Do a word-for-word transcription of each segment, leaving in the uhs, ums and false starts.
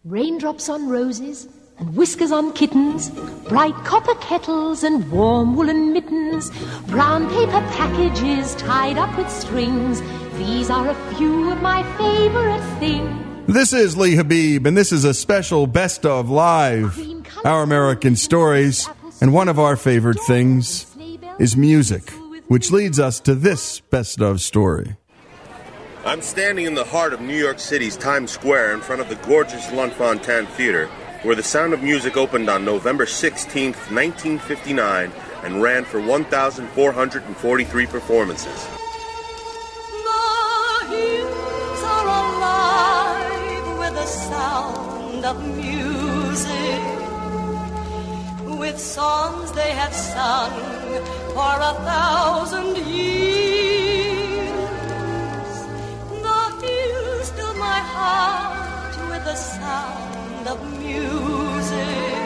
Raindrops on roses and whiskers on kittens, bright copper kettles and warm woolen mittens, brown paper packages tied up with strings. These are a few of my favorite things. This is Lee Habib, and this is a special Best of Live, Our American Stories, and one of our favorite things is music, which leads us to this Best of story. I'm standing in the heart of New York City's Times Square in front of the gorgeous Lunt-Fontanne Theater, where The Sound of Music opened on November sixteenth, nineteen fifty-nine, and ran for one thousand four hundred forty-three performances. The hills are alive with the sound of music, with songs they have sung for a thousand years. The hills fill my heart with the sound of music.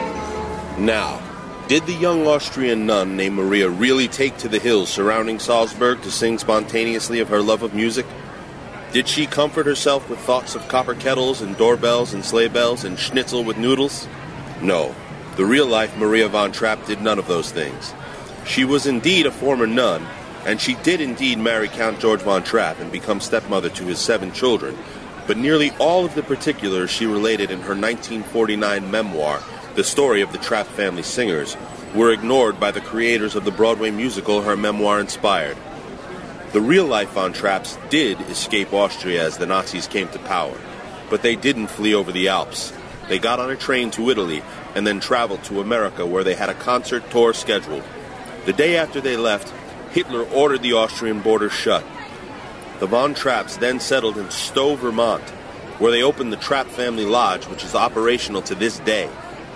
Now, did the young Austrian nun named Maria really take to the hills surrounding Salzburg to sing spontaneously of her love of music? Did she comfort herself with thoughts of copper kettles and doorbells and sleigh bells and schnitzel with noodles? No, the real-life Maria von Trapp did none of those things. She was indeed a former nun, and she did indeed marry Count George von Trapp and become stepmother to his seven children, but nearly all of the particulars she related in her nineteen forty-nine memoir, The Story of the Trapp Family Singers, were ignored by the creators of the Broadway musical her memoir inspired. The real-life Von Trapps did escape Austria as the Nazis came to power, but they didn't flee over the Alps. They got on a train to Italy and then traveled to America, where they had a concert tour scheduled. The day after they left, Hitler ordered the Austrian border shut. The Von Trapps then settled in Stowe, Vermont, where they opened the Trapp Family Lodge, which is operational to this day.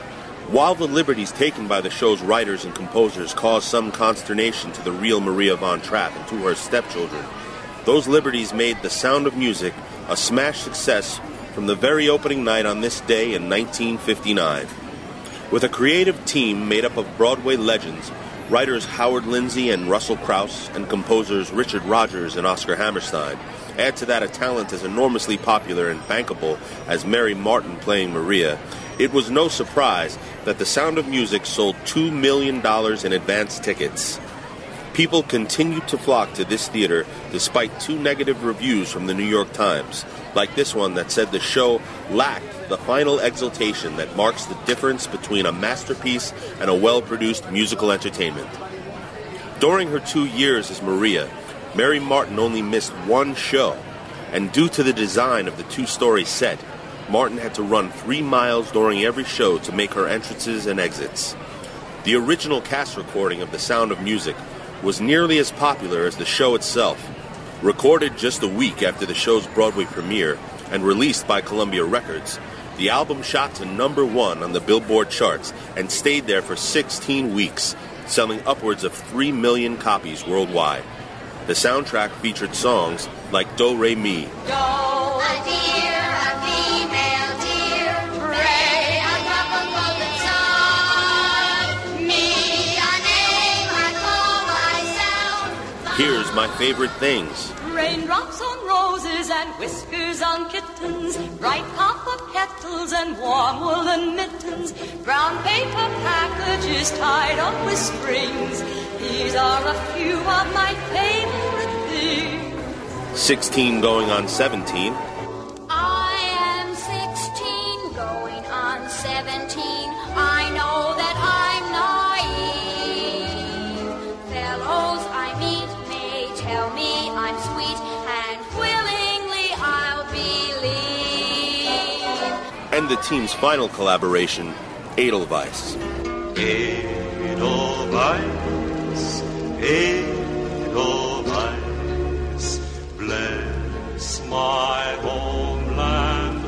While the liberties taken by the show's writers and composers caused some consternation to the real Maria von Trapp and to her stepchildren, those liberties made The Sound of Music a smash success from the very opening night on this day in nineteen fifty-nine. With a creative team made up of Broadway legends, writers Howard Lindsay and Russell Krauss, and composers Richard Rodgers and Oscar Hammerstein, add to that a talent as enormously popular and bankable as Mary Martin playing Maria, it was no surprise that The Sound of Music sold two million dollars in advance tickets. People continued to flock to this theater despite two negative reviews from the New York Times, like this one that said the show lacked the final exultation that marks the difference between a masterpiece and a well-produced musical entertainment. During her two years as Maria, Mary Martin only missed one show, and due to the design of the two-story set, Martin had to run three miles during every show to make her entrances and exits. The original cast recording of The Sound of Music was nearly as popular as the show itself. Recorded just a week after the show's Broadway premiere and released by Columbia Records, the album shot to number one on the Billboard charts and stayed there for sixteen weeks, selling upwards of three million copies worldwide. The soundtrack featured songs like Do Re Mi, Do, a deer, a female deer, Re, a drop of golden sun, Me, a name I call myself. Here's My Favorite Things, Raindrops on roses and whiskers on kittens, bright copper kettles and warm woolen mittens, brown paper packages tied up with strings. These are a few of my favorite things. sixteen going on seventeen, I am sixteen, going on seventeen. I know that I'm naive. Fellows I meet may tell me I'm sweet, and willingly I'll believe. and the team's final collaboration, Edelweiss. Edelweiss, Edelweiss, bless my homeland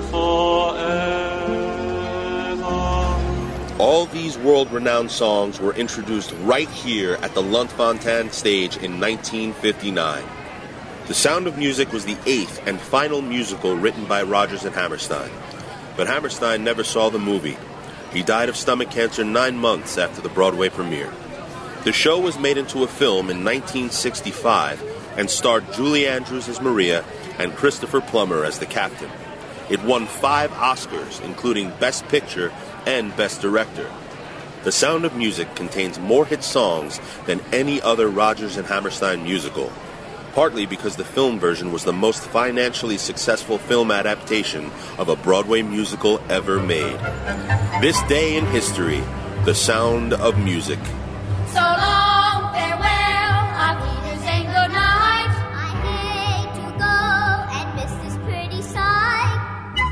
forever. All these world-renowned songs were introduced right here at the Lunt-Fontanne stage in nineteen fifty-nine. The Sound of Music was the eighth and final musical written by Rodgers and Hammerstein. But Hammerstein never saw the movie. He died of stomach cancer nine months after the Broadway premiere. The show was made into a film in nineteen sixty-five and starred Julie Andrews as Maria and Christopher Plummer as the captain. It won five Oscars, including Best Picture and Best Director. The Sound of Music contains more hit songs than any other Rodgers and Hammerstein musical, partly because the film version was the most financially successful film adaptation of a Broadway musical ever made. This day in history, The Sound of Music. So long, farewell, auf Wiedersehen, good night. I hate to go and miss this pretty sight.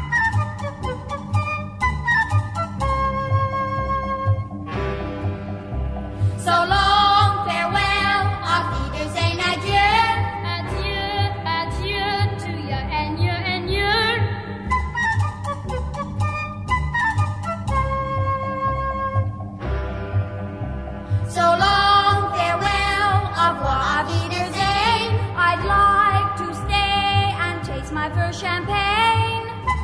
So long, farewell, auf Wiedersehen, adieu. Adieu, adieu to you and you and you. So long, farewell, au revoir, auf Wiedersehen. I'd like to stay and taste my first champagne.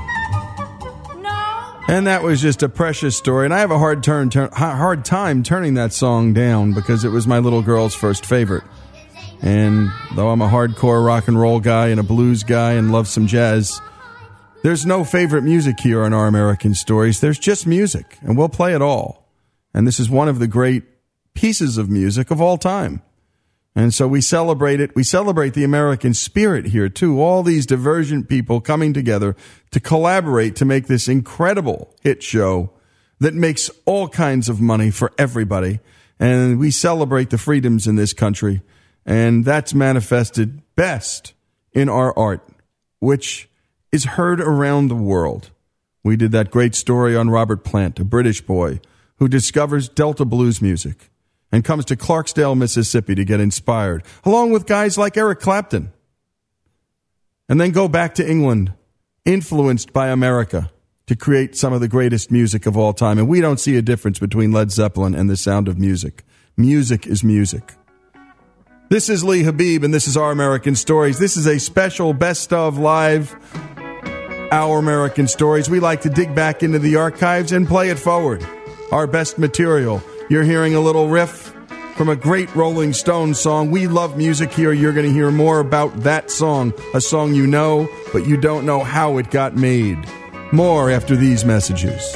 No. And that was just a precious story. And I have a hard turn, turn, hard time turning that song down because it was my little girl's first favorite. And though I'm a hardcore rock and roll guy and a blues guy and love some jazz, there's no favorite music here on Our American Stories. There's just music, and we'll play it all. And this is one of the great pieces of music of all time. And so we celebrate it. We celebrate the American spirit here, too. All these divergent people coming together to collaborate to make this incredible hit show that makes all kinds of money for everybody. And we celebrate the freedoms in this country. And that's manifested best in our art, which is heard around the world. We did that great story on Robert Plant, a British boy who discovers Delta blues music and comes to Clarksdale, Mississippi to get inspired, along with guys like Eric Clapton. And then go back to England, influenced by America, to create some of the greatest music of all time. And we don't see a difference between Led Zeppelin and The Sound of Music. Music is music. This is Lee Habib, and this is Our American Stories. This is a special Best of Live Our American Stories. We like to dig back into the archives and play it forward. Our best material. You're hearing a little riff from a great Rolling Stones song. We love music here. You're going to hear more about that song, a song you know, but you don't know how it got made. More after these messages.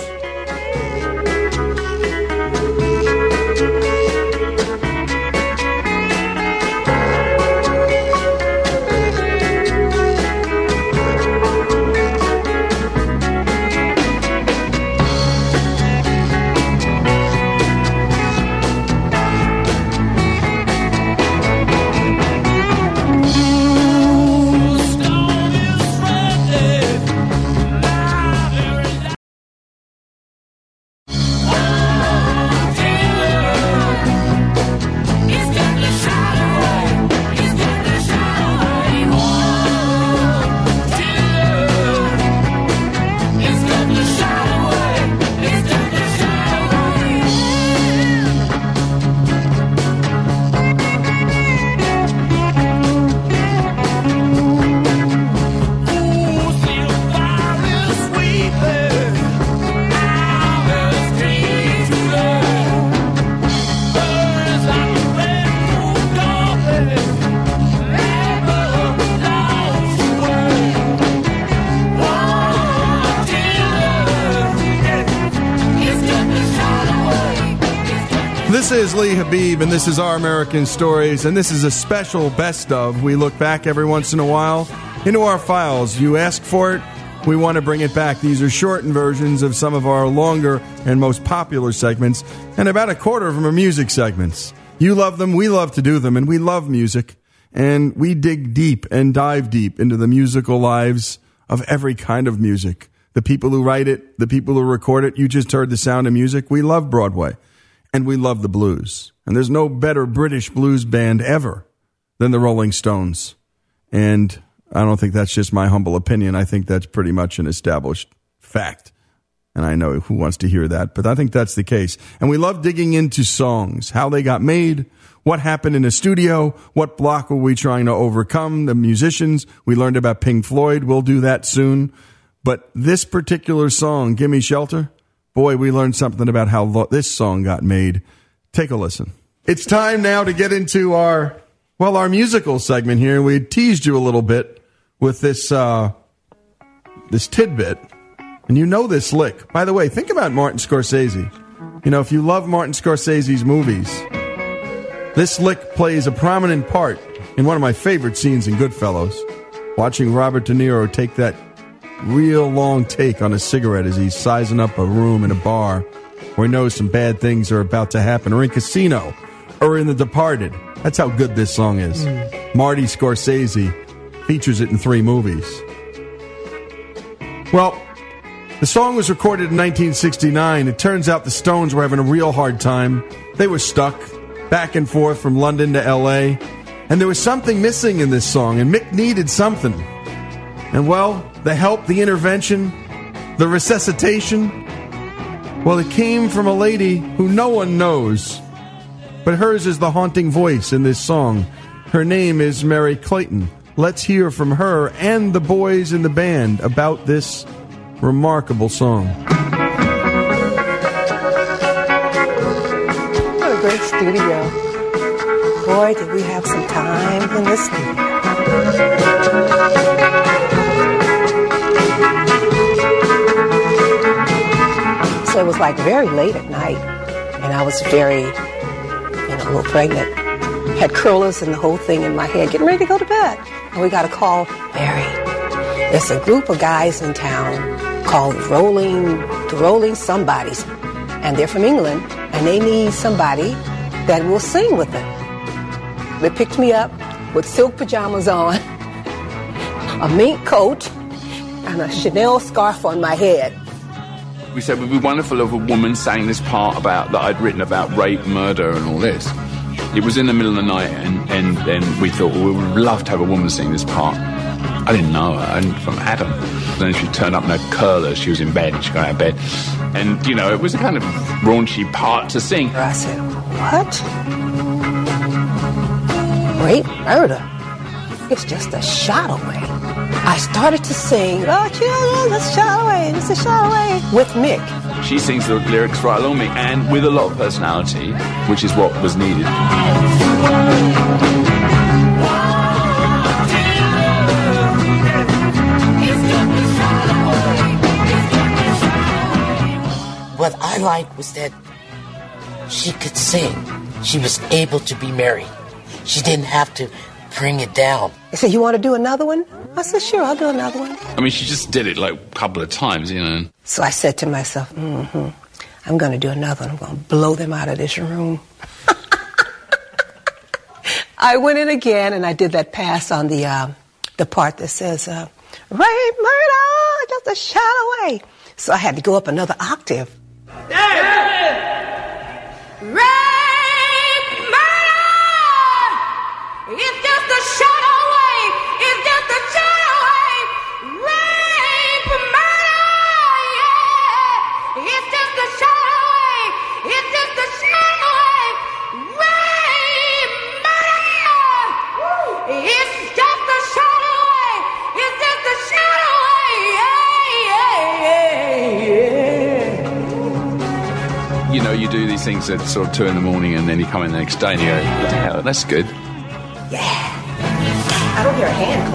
This is Lee Habib, and this is Our American Stories, and this is a special best of. We look back every once in a while into our files. You ask for it, we want to bring it back. These are shortened versions of some of our longer and most popular segments, and about a quarter of them are music segments. You love them, we love to do them, and we love music, and we dig deep and dive deep into the musical lives of every kind of music. The people who write it, the people who record it. You just heard The Sound of Music. We love Broadway. And we love the blues. And there's no better British blues band ever than the Rolling Stones. And I don't think that's just my humble opinion. I think that's pretty much an established fact. And I know who wants to hear that, but I think that's the case. And we love digging into songs, how they got made, what happened in a studio, what block were we trying to overcome, the musicians. We learned about Pink Floyd. We'll do that soon. But this particular song, Gimme Shelter, boy, we learned something about how lo- this song got made. Take a listen. It's time now to get into our, well, our musical segment here. We teased you a little bit with this uh, this tidbit, and you know this lick. By the way, think about Martin Scorsese. You know, if you love Martin Scorsese's movies, this lick plays a prominent part in one of my favorite scenes in Goodfellas, watching Robert De Niro take that real long take on a cigarette as he's sizing up a room in a bar where he knows some bad things are about to happen, or in Casino, or in The Departed. That's how good this song is. Mm. Marty Scorsese features it in three movies. Well, the song was recorded in nineteen sixty-nine. It turns out the Stones were having a real hard time. They were stuck back and forth from London to L A, and there was something missing in this song, and Mick needed something. And, well, the help, the intervention, the resuscitation, well, it came from a lady who no one knows, but hers is the haunting voice in this song. Her name is Merry Clayton. Let's hear from her and the boys in the band about this remarkable song. What a great studio. Boy, did we have some time in the studio. So it was like very late at night, and I was very, you know, a little pregnant. Had curlers and the whole thing in my head, getting ready to go to bed. And we got a call, Mary, there's a group of guys in town called Rolling, the Rolling Somebodies. And they're from England, and they need somebody that will sing with them. They picked me up with silk pajamas on, a mink coat, and a Chanel scarf on my head. We said it would be wonderful if a woman sang this part about that I'd written about rape, murder, and all this. It was in the middle of the night, and, and then we thought, well, we would love to have a woman sing this part. I didn't know her, and from Adam. Then she turned up in her curlers, she was in bed, and she got out of bed. And, you know, it was a kind of raunchy part to sing. I said, what? Rape, murder? It's just a shot away. I started to sing, oh, children, it's a shot away, it's a shot away, with Mick. She sings the lyrics right along me, and with a lot of personality, which is what was needed. What I liked was that she could sing. She was able to be Mary. She didn't have to bring it down. He said, you want to do another one? I said, sure, I'll do another one. I mean, she just did it like a couple of times, you know. So I said to myself, mm-hmm, I'm going to do another one. I'm going to blow them out of this room. I went in again, and I did that pass on the uh, the part that says, uh, rape, murder, just a shot away. So I had to go up another octave. Yeah. Rape, murder, it's just a shot away. It's just a shot away. Rape, murder, yeah. It's just a shot away. It's just a shot away. Rape, murder, it's just a shot away. It's just a shot away. Yeah, yeah, yeah, yeah. You know, you do these things at sort of two in the morning, and then you come in the next day and you go, what the hell, that's good. Yeah. I don't hear a hand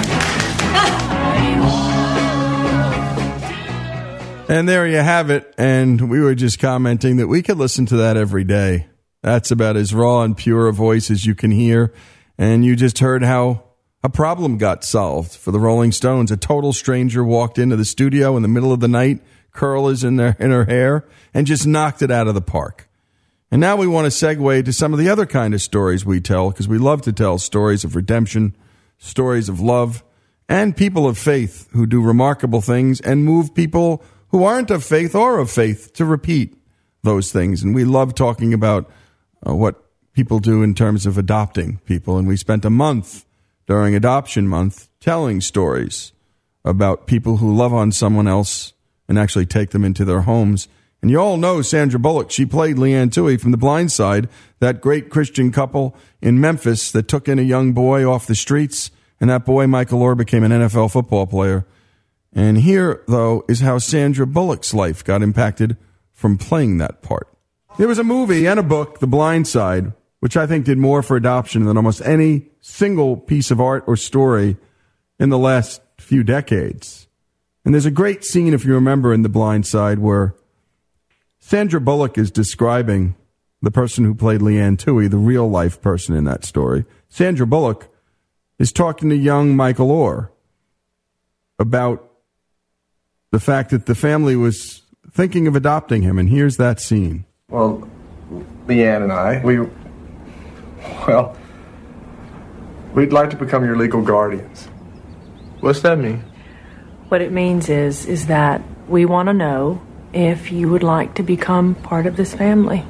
clap. And there you have it. And we were just commenting that we could listen to that every day. That's about as raw and pure a voice as you can hear. And you just heard how a problem got solved for the Rolling Stones. A total stranger walked into the studio in the middle of the night, curlers in their in her hair, and just knocked it out of the park. And now we want to segue to some of the other kind of stories we tell, because we love to tell stories of redemption, stories of love, and people of faith who do remarkable things and move people who aren't of faith or of faith to repeat those things. And we love talking about uh, what people do in terms of adopting people. And we spent a month during Adoption Month telling stories about people who love on someone else and actually take them into their homes. And you all know Sandra Bullock. She played Leanne Toohey from The Blind Side, that great Christian couple in Memphis that took in a young boy off the streets. And that boy, Michael Orr, became an N F L football player. And here, though, is how Sandra Bullock's life got impacted from playing that part. There was a movie and a book, The Blind Side, which I think did more for adoption than almost any single piece of art or story in the last few decades. And there's a great scene, if you remember, in The Blind Side where Sandra Bullock is describing the person who played Leanne Toohey, the real-life person in that story. Sandra Bullock is talking to young Michael Orr about the fact that the family was thinking of adopting him, and here's that scene. Well, Leanne and I, we, well, we'd like to become your legal guardians. What's that mean? What it means is, is that we want to know if you would like to become part of this family.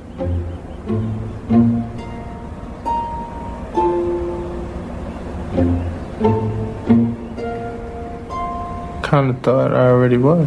Kind of thought I already was.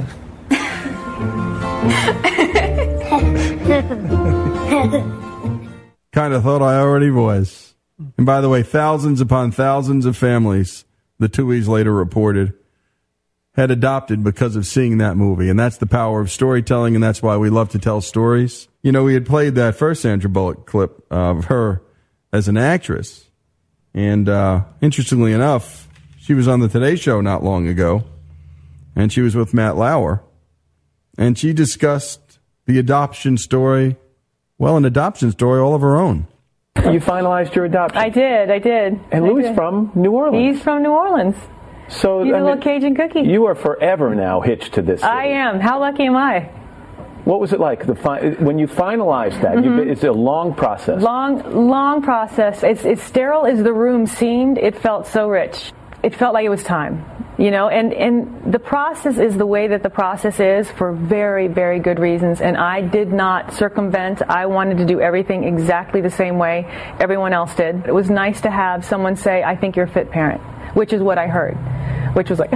Kind of thought I already was. And by the way, thousands upon thousands of families, the Tooheys later reported, had adopted because of seeing that movie. And that's the power of storytelling, and that's why we love to tell stories. You know, we had played that first Sandra Bullock clip of her as an actress. And uh, interestingly enough, she was on the Today Show not long ago, and she was with Matt Lauer. And she discussed the adoption story, well, an adoption story all of her own. You finalized your adoption? I did, I did. And I Lou's did. from New Orleans. He's from New Orleans. So He's I a mean, little Cajun cookie. You are forever now hitched to this city. I am. How lucky am I? What was it like the fi- when you finalized that? Mm-hmm. You, it's a long process. Long, long process. It's, as sterile as the room seemed, it felt so rich. It felt like it was time, you know, and, and the process is the way that the process is for very, very good reasons. And I did not circumvent. I wanted to do everything exactly the same way everyone else did. It was nice to have someone say, I think you're a fit parent, which is what I heard. Which was like,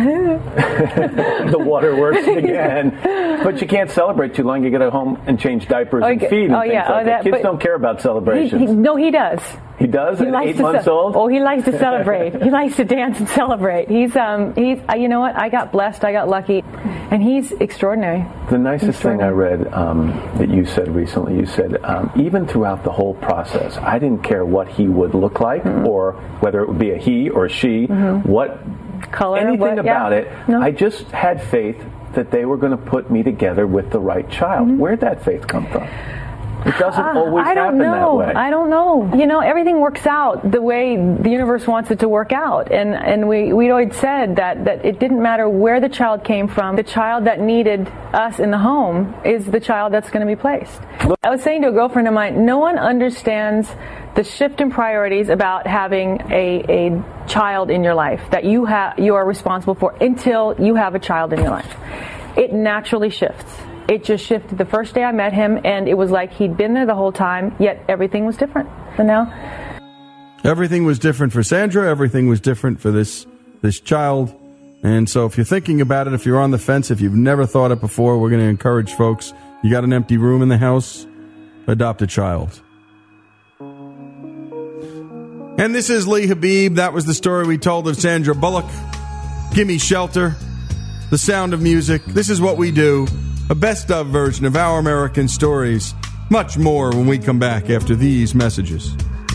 the waterworks again. But you can't celebrate too long. You get to go home and change diapers and feed and oh, things yeah. like oh, that. that. Kids But don't care about celebrations. He, he, no, he does. He does? He At likes eight to months ce- old? Oh, he likes to celebrate. He likes to dance and celebrate. He's, um, he's. Uh, you know what? I got blessed. I got lucky, and he's extraordinary. The nicest thing I read um, that you said recently, you said um, even throughout the whole process, I didn't care what he would look like, mm-hmm. or whether it would be a he or a she, mm-hmm. what color, anything what, about yeah. it. No. I just had faith that they were going to put me together with the right child. Mm-hmm. Where'd that faith come from? It doesn't uh, always I don't happen know. that way. I don't know. You know, everything works out the way the universe wants it to work out. And and we we always said that, that it didn't matter where the child came from. The child that needed us in the home is the child that's going to be placed. I was saying to a girlfriend of mine, no one understands the shift in priorities about having a, a child in your life that you have you are responsible for until you have a child in your life. It naturally shifts. It just shifted the first day I met him, and it was like he'd been there the whole time, yet everything was different. So now, everything was different for Sandra. Everything was different for this this child. And so if you're thinking about it, if you're on the fence, if you've never thought it before, we're going to encourage folks. You got an empty room in the house? Adopt a child. And this is Lee Habib. That was the story we told of Sandra Bullock. Gimme Shelter. The Sound of Music. This is what we do. A best-of version of Our American Stories. Much more when we come back after these messages.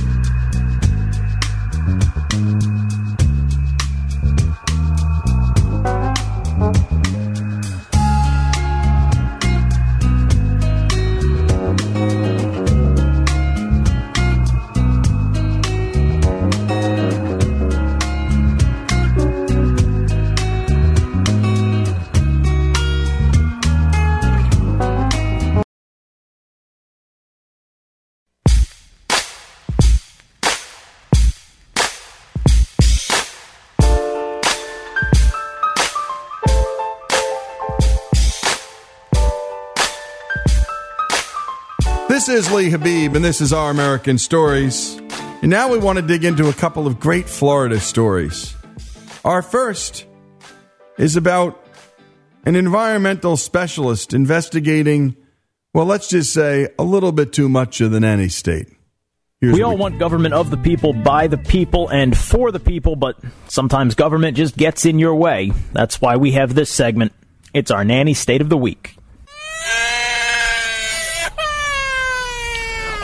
This is Lee Habib, and this is Our American Stories. And now we want to dig into a couple of great Florida stories. Our first is about an environmental specialist investigating, well, let's just say, a little bit too much of the nanny state. Here's we all we want government of the people, by the people, and for the people, but sometimes government just gets in your way. That's why we have this segment. It's our Nanny State of the Week.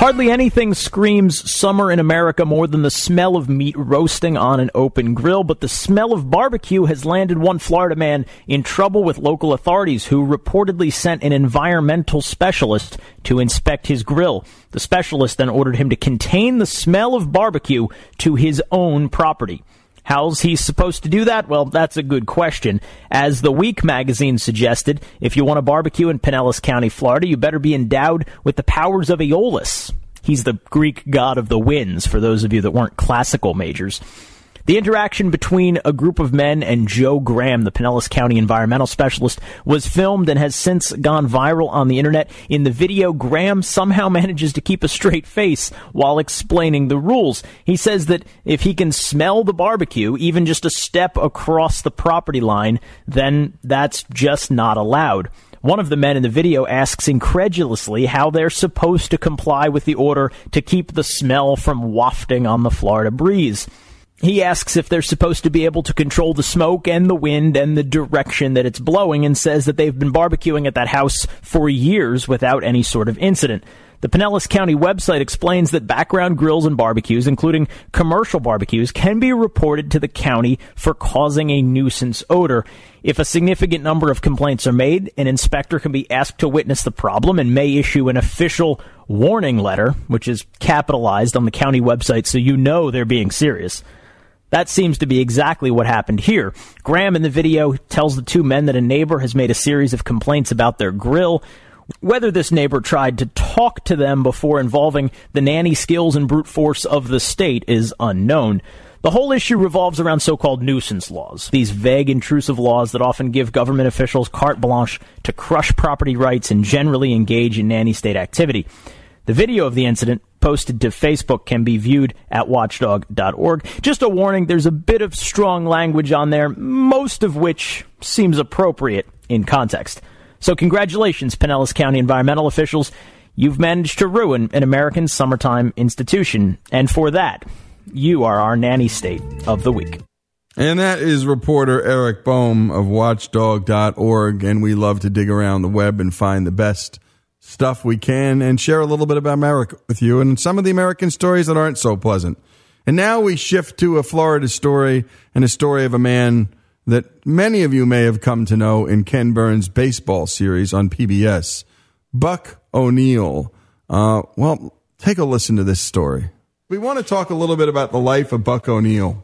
Hardly anything screams summer in America more than the smell of meat roasting on an open grill, but the smell of barbecue has landed one Florida man in trouble with local authorities who reportedly sent an environmental specialist to inspect his grill. The specialist then ordered him to contain the smell of barbecue to his own property. How's he supposed to do that? Well, that's a good question. As The Week magazine suggested, if you want to barbecue in Pinellas County, Florida, you better be endowed with the powers of Aeolus. He's the Greek god of the winds, for those of you that weren't classical majors. The interaction between a group of men and Joe Graham, the Pinellas County environmental specialist, was filmed and has since gone viral on the internet. In the video, Graham somehow manages to keep a straight face while explaining the rules. He says that if he can smell the barbecue, even just a step across the property line, then that's just not allowed. One of the men in the video asks incredulously how they're supposed to comply with the order to keep the smell from wafting on the Florida breeze. He asks if they're supposed to be able to control the smoke and the wind and the direction that it's blowing, and says that they've been barbecuing at that house for years without any sort of incident. The Pinellas County website explains that background grills and barbecues, including commercial barbecues, can be reported to the county for causing a nuisance odor. If a significant number of complaints are made, an inspector can be asked to witness the problem and may issue an official warning letter, which is capitalized on the county website so you know they're being serious. That seems to be exactly what happened here. Graham in the video tells the two men that a neighbor has made a series of complaints about their grill. Whether this neighbor tried to talk to them before involving the nanny skills and brute force of the state is unknown. The whole issue revolves around so-called nuisance laws, these vague, intrusive laws that often give government officials carte blanche to crush property rights and generally engage in nanny state activity. The video of the incident, posted to Facebook, can be viewed at watchdog dot org. Just a warning, there's a bit of strong language on there, most of which seems appropriate in context. So congratulations, Pinellas County environmental officials. You've managed to ruin an American summertime institution. And for that, you are our nanny state of the week. And that is reporter Eric Boehm of watchdog dot org. And we love to dig around the web and find the best stuff we can and share a little bit about America with you and some of the American stories that aren't so pleasant. And now we shift to a Florida story and a story of a man that many of you may have come to know in Ken Burns' baseball series on P B S, Buck O'Neil. Uh, well, take a listen to this story. We want to talk a little bit about the life of Buck O'Neil.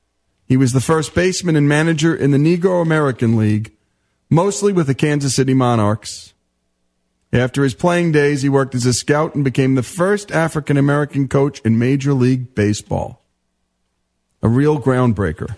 He was the first baseman and manager in the Negro American League, mostly with the Kansas City Monarchs. After his playing days, he worked as a scout and became the first African-American coach in Major League Baseball. A real groundbreaker.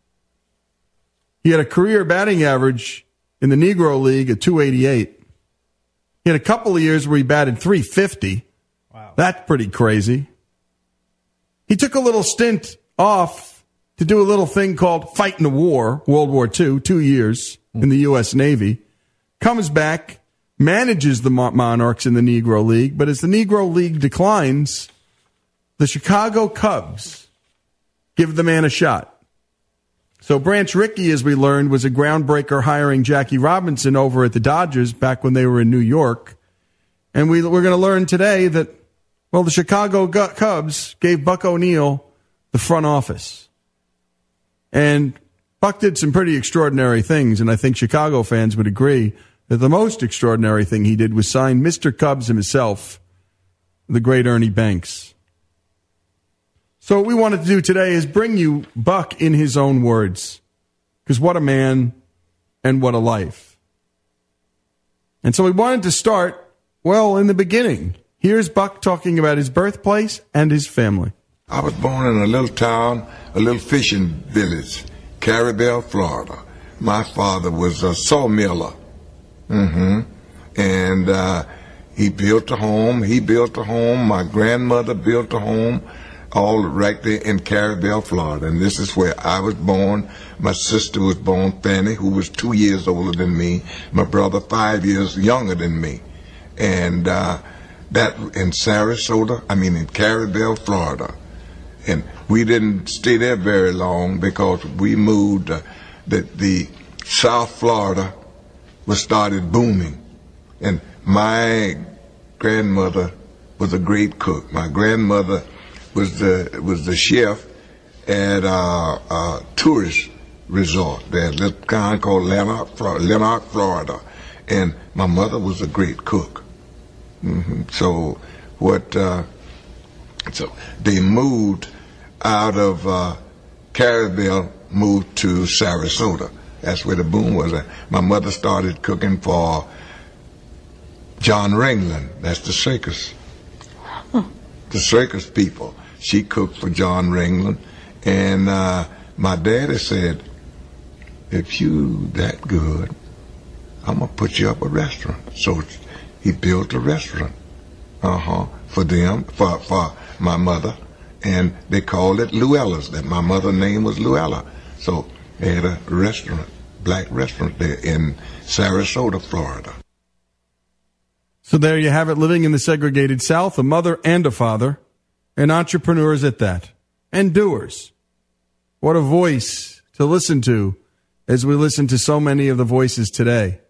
He had a career batting average in the Negro League at two eighty-eight. He had a couple of years where he batted three fifty. Wow. That's pretty crazy. He took a little stint off to do a little thing called fighting the war, World War Two, two years in the U S Navy. Comes back, manages the Monarchs in the Negro League, but as the Negro League declines, the Chicago Cubs give the man a shot. So Branch Rickey, as we learned, was a groundbreaker hiring Jackie Robinson over at the Dodgers back when they were in New York. And we, we're going to learn today that, well, the Chicago Cubs gave Buck O'Neil the front office. And Buck did some pretty extraordinary things, and I think Chicago fans would agree that the most extraordinary thing he did was sign Mister Cubs himself, the great Ernie Banks. So what we wanted to do today is bring you Buck in his own words. Because what a man and what a life. And so we wanted to start, well, in the beginning. Here's Buck talking about his birthplace and his family. I was born in a little town, a little fishing village, Caribel, Florida. My father was a sawmiller. Mm-hmm. And uh, he built a home. He built a home. My grandmother built a home, all right there in Caribel, Florida. And this is where I was born. My sister was born, Fanny, who was two years older than me. My brother, five years younger than me. And uh, that in Sarasota, I mean in Caribel, Florida. And we didn't stay there very long because we moved. Uh, the, the South Florida was started booming. And my grandmother was a great cook. My grandmother was the was the chef at a uh, uh, tourist resort there, this town called Lanark, Lanark, Florida, and my mother was a great cook. Mm-hmm. So what? Uh, so they moved out of uh, Carabel, moved to Sarasota. That's where the boom was at. My mother started cooking for John Ringland. That's the circus. Huh. The circus people. She cooked for John Ringland. And uh, my daddy said, if you that good, I'm going to put you up a restaurant. So he built a restaurant. Uh-huh. For them, for, for my mother. And they called it Luella's. That my mother's name was Luella. So they had a restaurant, black restaurant there in Sarasota, Florida. So there you have it, living in the segregated South, a mother and a father, and entrepreneurs at that, and doers. What a voice to listen to as we listen to so many of the voices today.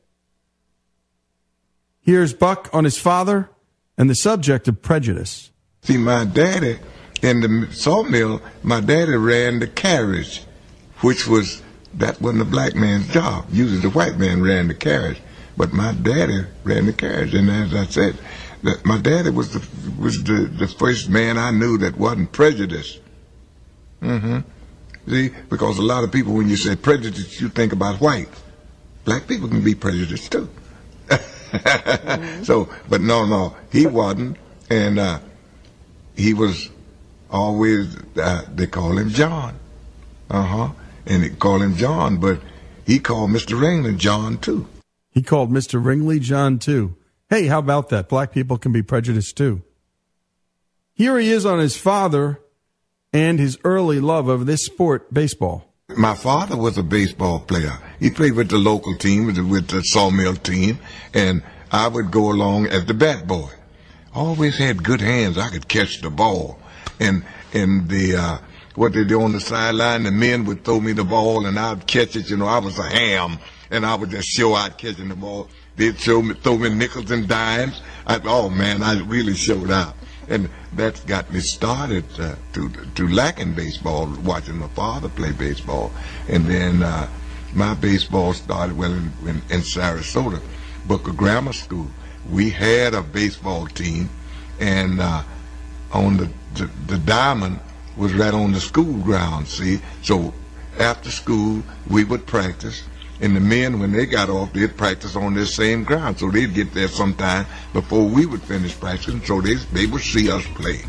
Here's Buck on his father and the subject of prejudice. See, my daddy, in the sawmill, my daddy ran the carriage, which was, that wasn't a black man's job. Usually the white man ran the carriage. But my daddy ran the carriage, and as I said, that my daddy was the was the, the first man I knew that wasn't prejudiced. Mm-hmm. See, because a lot of people, when you say prejudice, you think about white. Black people can be prejudiced too. Mm-hmm. So, but no, no, he wasn't, and uh, he was always. Uh, they call him John. Uh huh. And they call him John, but he called Mister Ringland John too. He called Mister Ringley John, too. Hey, how about that? Black people can be prejudiced, too. Here he is on his father and his early love of this sport, baseball. My father was a baseball player. He played with the local team, with the, with the sawmill team, and I would go along as the bat boy. Always had good hands. I could catch the ball. And, and the, uh, what they do on the sideline, the men would throw me the ball, and I'd catch it. You know, I was a ham. And I would just show out catching the ball. They'd show me, throw me nickels and dimes. I, oh man, I really showed out, and that's got me started uh, to to liking baseball, watching my father play baseball, and then uh, my baseball started well in, in, in Sarasota, Booker Grammar School. We had a baseball team, and uh, on the, the the diamond was right on the school grounds. See, so after school we would practice. And the men, when they got off, they'd practice on this same ground. So they'd get there sometime before we would finish practicing, so they, they would see us play.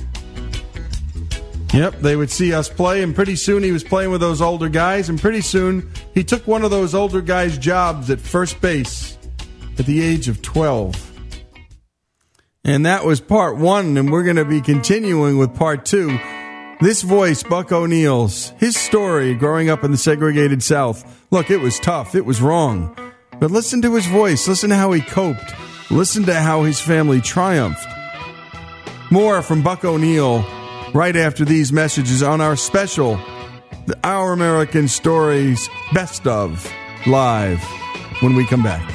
Yep, they would see us play, and pretty soon he was playing with those older guys, and pretty soon he took one of those older guys' jobs at first base at the age of twelve. And that was part one, and we're going to be continuing with part two. This voice, Buck O'Neill's, his story growing up in the segregated South. Look, it was tough. It was wrong. But listen to his voice. Listen to how he coped. Listen to how his family triumphed. More from Buck O'Neill right after these messages on our special, the Our American Stories Best of Live, when we come back.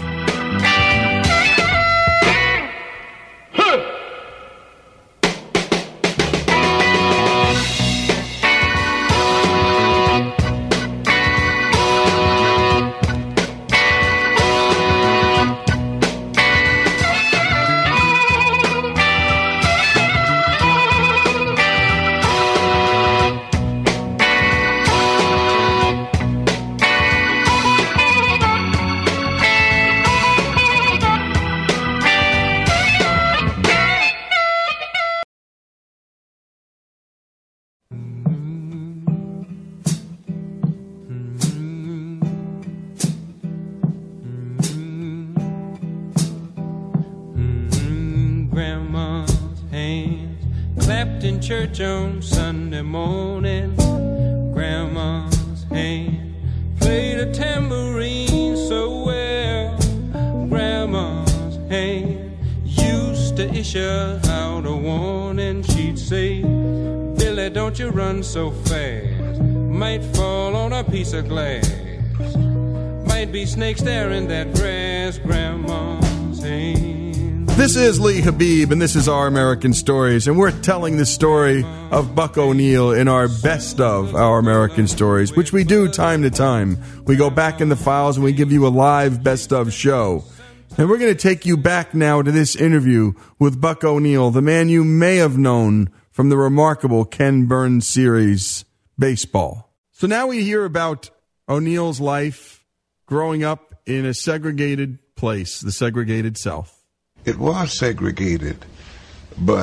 Church on Sunday morning, Grandma's hand played a tambourine so well. Grandma's hand used to issue out a warning. She'd say, Billy, don't you run so fast, might fall on a piece of glass, might be snakes there in that grass. Grandma's hand. This is Lee Habib, and this is Our American Stories, and we're telling the story of Buck O'Neil in our Best of Our American Stories, which we do time to time. We go back in the files and we give you a live Best of show. And we're going to take you back now to this interview with Buck O'Neil, the man you may have known from the remarkable Ken Burns series, Baseball. So now we hear about O'Neil's life growing up in a segregated place, the segregated South. It was segregated, but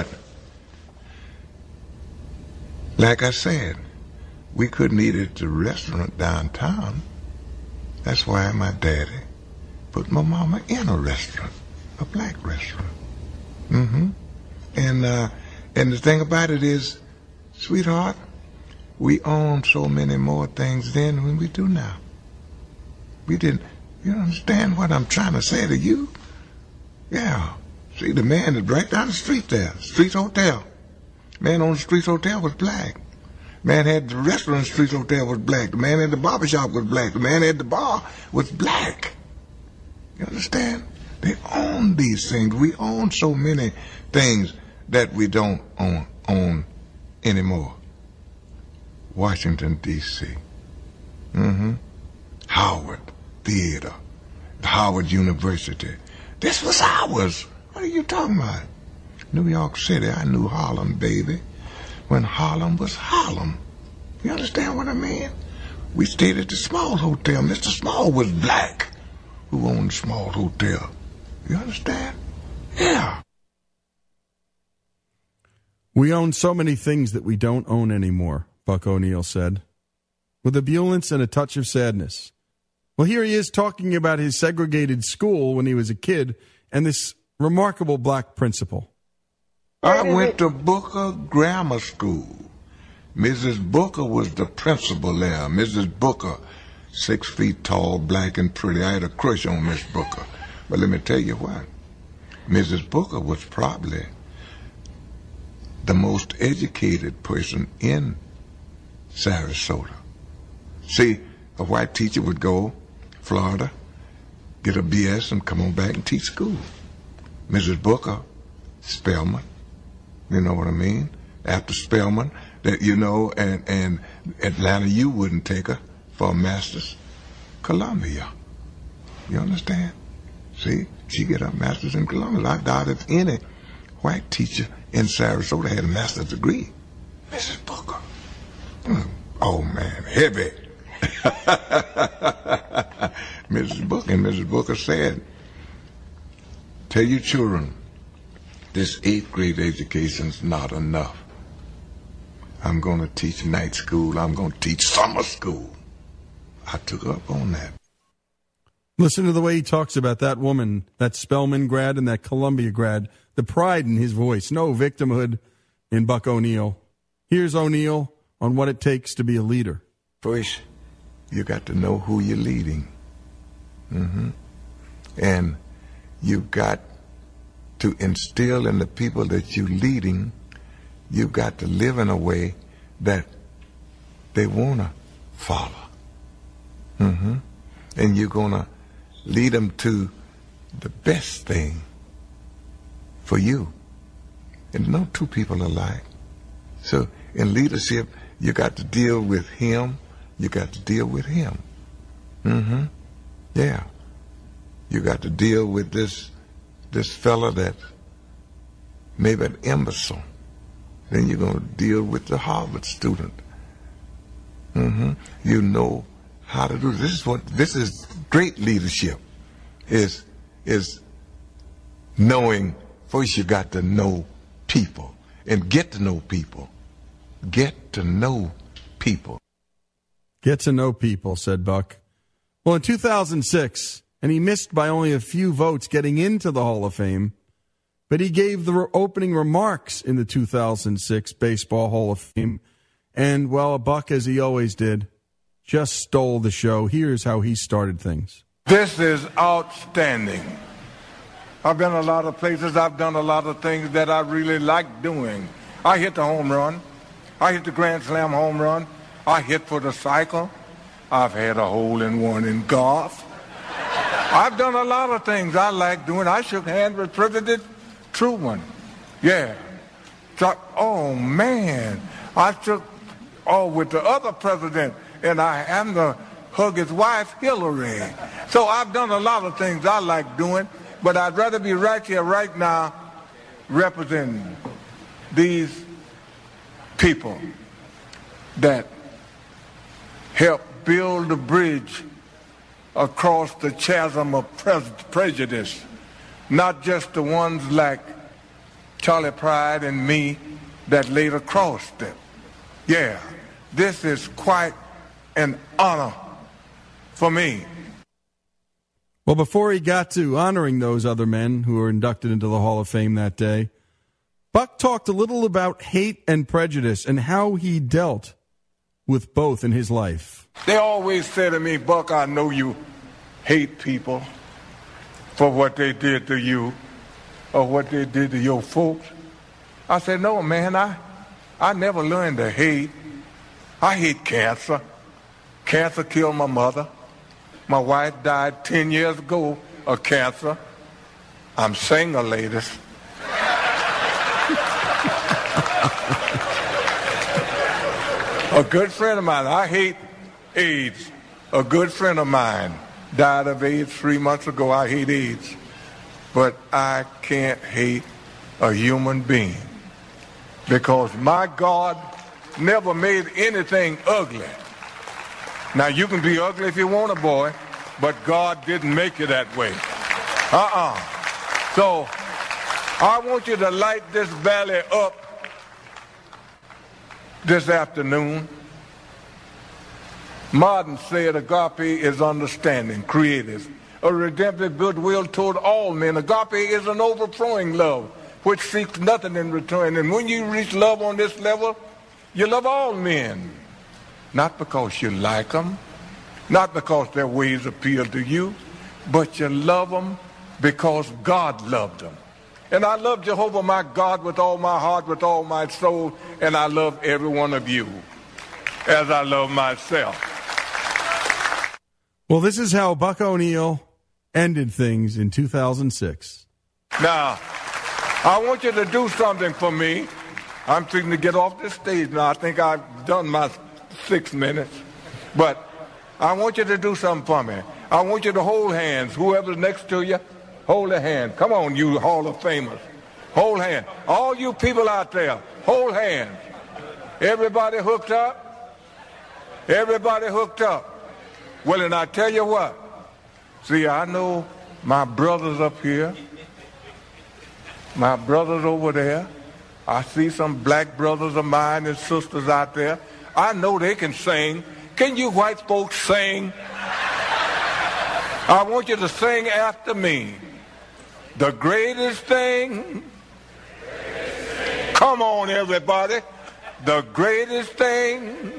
like I said, we couldn't eat at the restaurant downtown. That's why my daddy put my mama in a restaurant, a black restaurant. Mm-hmm. And uh, and the thing about it is, sweetheart, we own so many more things then than we do now. We didn't. You understand what I'm trying to say to you? Yeah. See, the man is right down the street there, Street Hotel. Man on the Street Hotel was black. Man had the restaurant, Street Hotel was black. The man at the barbershop was black. The man at the bar was black. You understand? They own these things. We own so many things that we don't own, own anymore. Washington, D C Mm-hmm. Howard Theater. Howard University. This was ours. What are you talking about? New York City, I knew Harlem, baby, when Harlem was Harlem. You understand what I mean? We stayed at the Small Hotel. Mister Small was black, who owned the Small Hotel. You understand? Yeah. We own so many things that we don't own anymore, Buck O'Neil said, with ebullience and a touch of sadness. Well, here he is talking about his segregated school when he was a kid and this remarkable black principal. I went to Booker Grammar School. Missus Booker was the principal there. Missus Booker, six feet tall, black and pretty. I had a crush on Miss Booker. But let me tell you what. Missus Booker was probably the most educated person in Sarasota. See, a white teacher would go Florida, get a B S, and come on back and teach school. Missus Booker, Spelman, you know what I mean? After Spelman, that you know, and, and Atlanta, you wouldn't take her for a master's. Columbia, you understand? See, she get her master's in Columbia. I doubt if any white teacher in Sarasota had a master's degree. Missus Booker, mm, oh man, heavy. Missus Booker and Missus Booker said, tell your children, this eighth grade education's not enough. I'm going to teach night school. I'm going to teach summer school. I took up on that. Listen to the way he talks about that woman, that Spelman grad and that Columbia grad, the pride in his voice, no victimhood in Buck O'Neil. Here's O'Neil on what it takes to be a leader. First, you got to know who you're leading. Mm-hmm. And you got to instill in the people that you're leading, you got to live in a way that they want to follow. Mm-hmm. And you're going to lead them to the best thing for you. And no two people are alike. So in leadership, you got to deal with him. You got to deal with him. Mm-hmm. Yeah. You got to deal with this this fella that maybe an imbecile. Then you're going to deal with the Harvard student. Mm-hmm. You know how to do this. This is what this is great leadership. Is is knowing first you got to know people and get to know people. Get to know people. Get to know people, said Buck. Well, in two thousand six, and he missed by only a few votes getting into the Hall of Fame, but he gave the re- opening remarks in the two thousand six Baseball Hall of Fame. And, well, Buck, as he always did, just stole the show. Here's how he started things. This is outstanding. I've been a lot of places. I've done a lot of things that I really like doing. I hit the home run. I hit the Grand Slam home run. I hit for the cycle. I've had a hole-in-one in golf. I've done a lot of things I like doing. I shook hands with President true one. Yeah. So, oh, man. I took, oh, with the other president, and I happened to hug his wife, Hillary. So I've done a lot of things I like doing, but I'd rather be right here, right now, representing these people that help build the bridge across the chasm of pre- prejudice, not just the ones like Charlie Pride and me that later crossed it. Yeah, this is quite an honor for me. Well, before he got to honoring those other men who were inducted into the Hall of Fame that day, Buck talked a little about hate and prejudice and how he dealt with both in his life. They always say to me, Buck, I know you hate people for what they did to you or what they did to your folks. I said, no, man, I, I never learned to hate. I hate cancer. Cancer killed my mother. My wife died ten years ago of cancer. I'm single, ladies. A good friend of mine, I hate AIDS. A good friend of mine died of AIDS three months ago. I hate AIDS. But I can't hate a human being because my God never made anything ugly. Now, you can be ugly if you want a boy, but God didn't make you that way. Uh-uh. So, I want you to light this valley up this afternoon. Martin said agape is understanding, creative, a redemptive goodwill toward all men. Agape is an overflowing love which seeks nothing in return. And when you reach love on this level, you love all men. Not because you like them, not because their ways appeal to you, but you love them because God loved them. And I love Jehovah my God with all my heart, with all my soul, and I love every one of you as I love myself. Well, this is how Buck O'Neil ended things in two thousand six. Now, I want you to do something for me. I'm fixing to get off this stage now. I think I've done my six minutes. But I want you to do something for me. I want you to hold hands. Whoever's next to you, hold a hand. Come on, you Hall of Famers. Hold hands. All you people out there, hold hands. Everybody hooked up? Everybody hooked up. Well, and I tell you what. See, I know my brothers up here, my brothers over there. I see some black brothers of mine and sisters out there. I know they can sing. Can you white folks sing? I want you to sing after me. The greatest thing. Come on, everybody. The greatest thing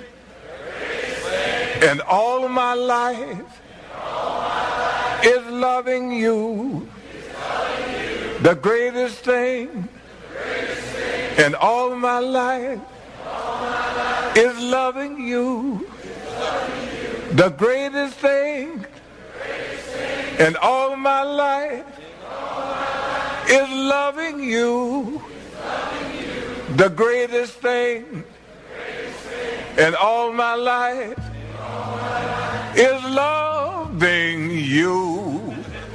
in all of my life is loving you. The greatest thing in all of my life is loving you. The greatest thing in all of my life is loving you. The greatest thing in all my life is loving you.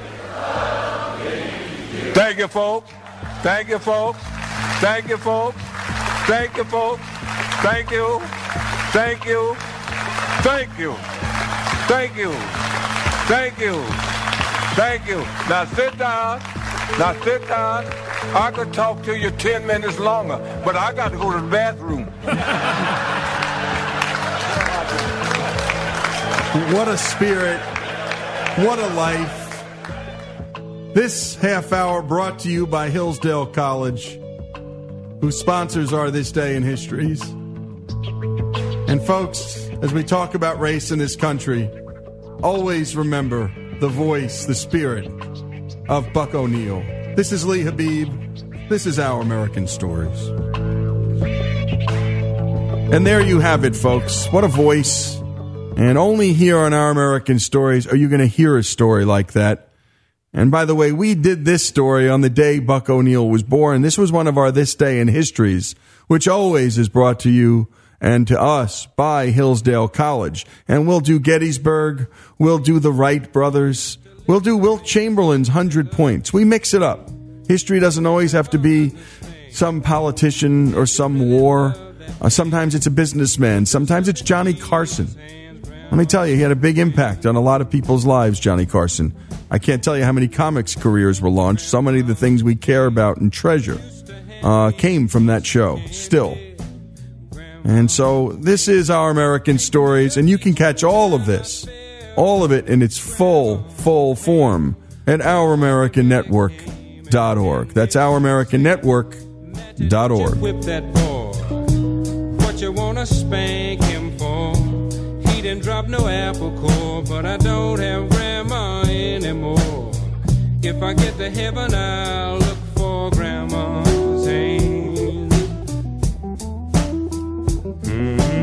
Thank you, folks. Thank you, folks. Thank you, folks. Thank you, folks. Thank you. Thank you. Thank you. Thank you. Thank you. Thank you. Now sit down. Now sit down. I could talk to you ten minutes longer, but I got to go to the bathroom. What a spirit. What a life. This half hour brought to you by Hillsdale College, whose sponsors are This Day in Histories. And folks, as we talk about race in this country, always remember the voice, the spirit of Buck O'Neil. This is Lee Habib. This is Our American Stories. And there you have it, folks. What a voice. And only here on Our American Stories are you going to hear a story like that. And by the way, we did this story on the day Buck O'Neill was born. This was one of our This Day in Histories, which always is brought to you and to us by Hillsdale College. And we'll do Gettysburg. We'll do the Wright brothers. We'll do Wilt Chamberlain's one hundred points. We mix it up. History doesn't always have to be some politician or some war. Uh, sometimes it's a businessman. Sometimes it's Johnny Carson. Let me tell you, he had a big impact on a lot of people's lives, Johnny Carson. I can't tell you how many comics careers were launched. So many of the things we care about and treasure uh, came from that show, still. And so this is Our American Stories, and you can catch all of this, all of it in its full, full form at our american network dot org. That's our american network dot org. Whip that boy. What you wanna spank him for? He didn't drop no apple core, but I don't have grandma anymore. If I get to heaven, I'll look for grandma's hand. Mm-hmm.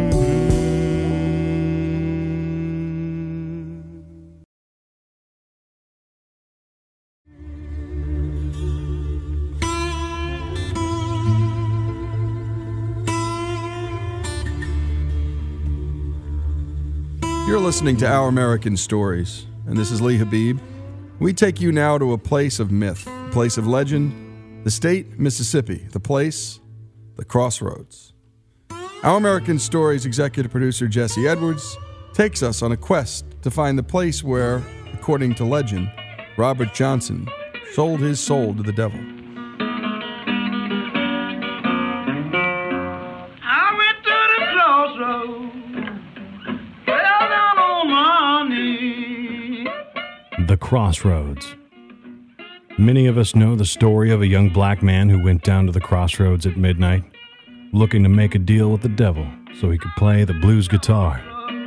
You're listening to Our American Stories, and this is Lee Habib. We take you now to a place of myth, a place of legend, the state, Mississippi, the place, the Crossroads. Our American Stories executive producer Jesse Edwards takes us on a quest to find the place where, according to legend, Robert Johnson sold his soul to the devil. I went to the crossroads. The Crossroads. Many of us know the story of a young black man who went down to the crossroads at midnight, looking to make a deal with the devil so he could play the blues guitar.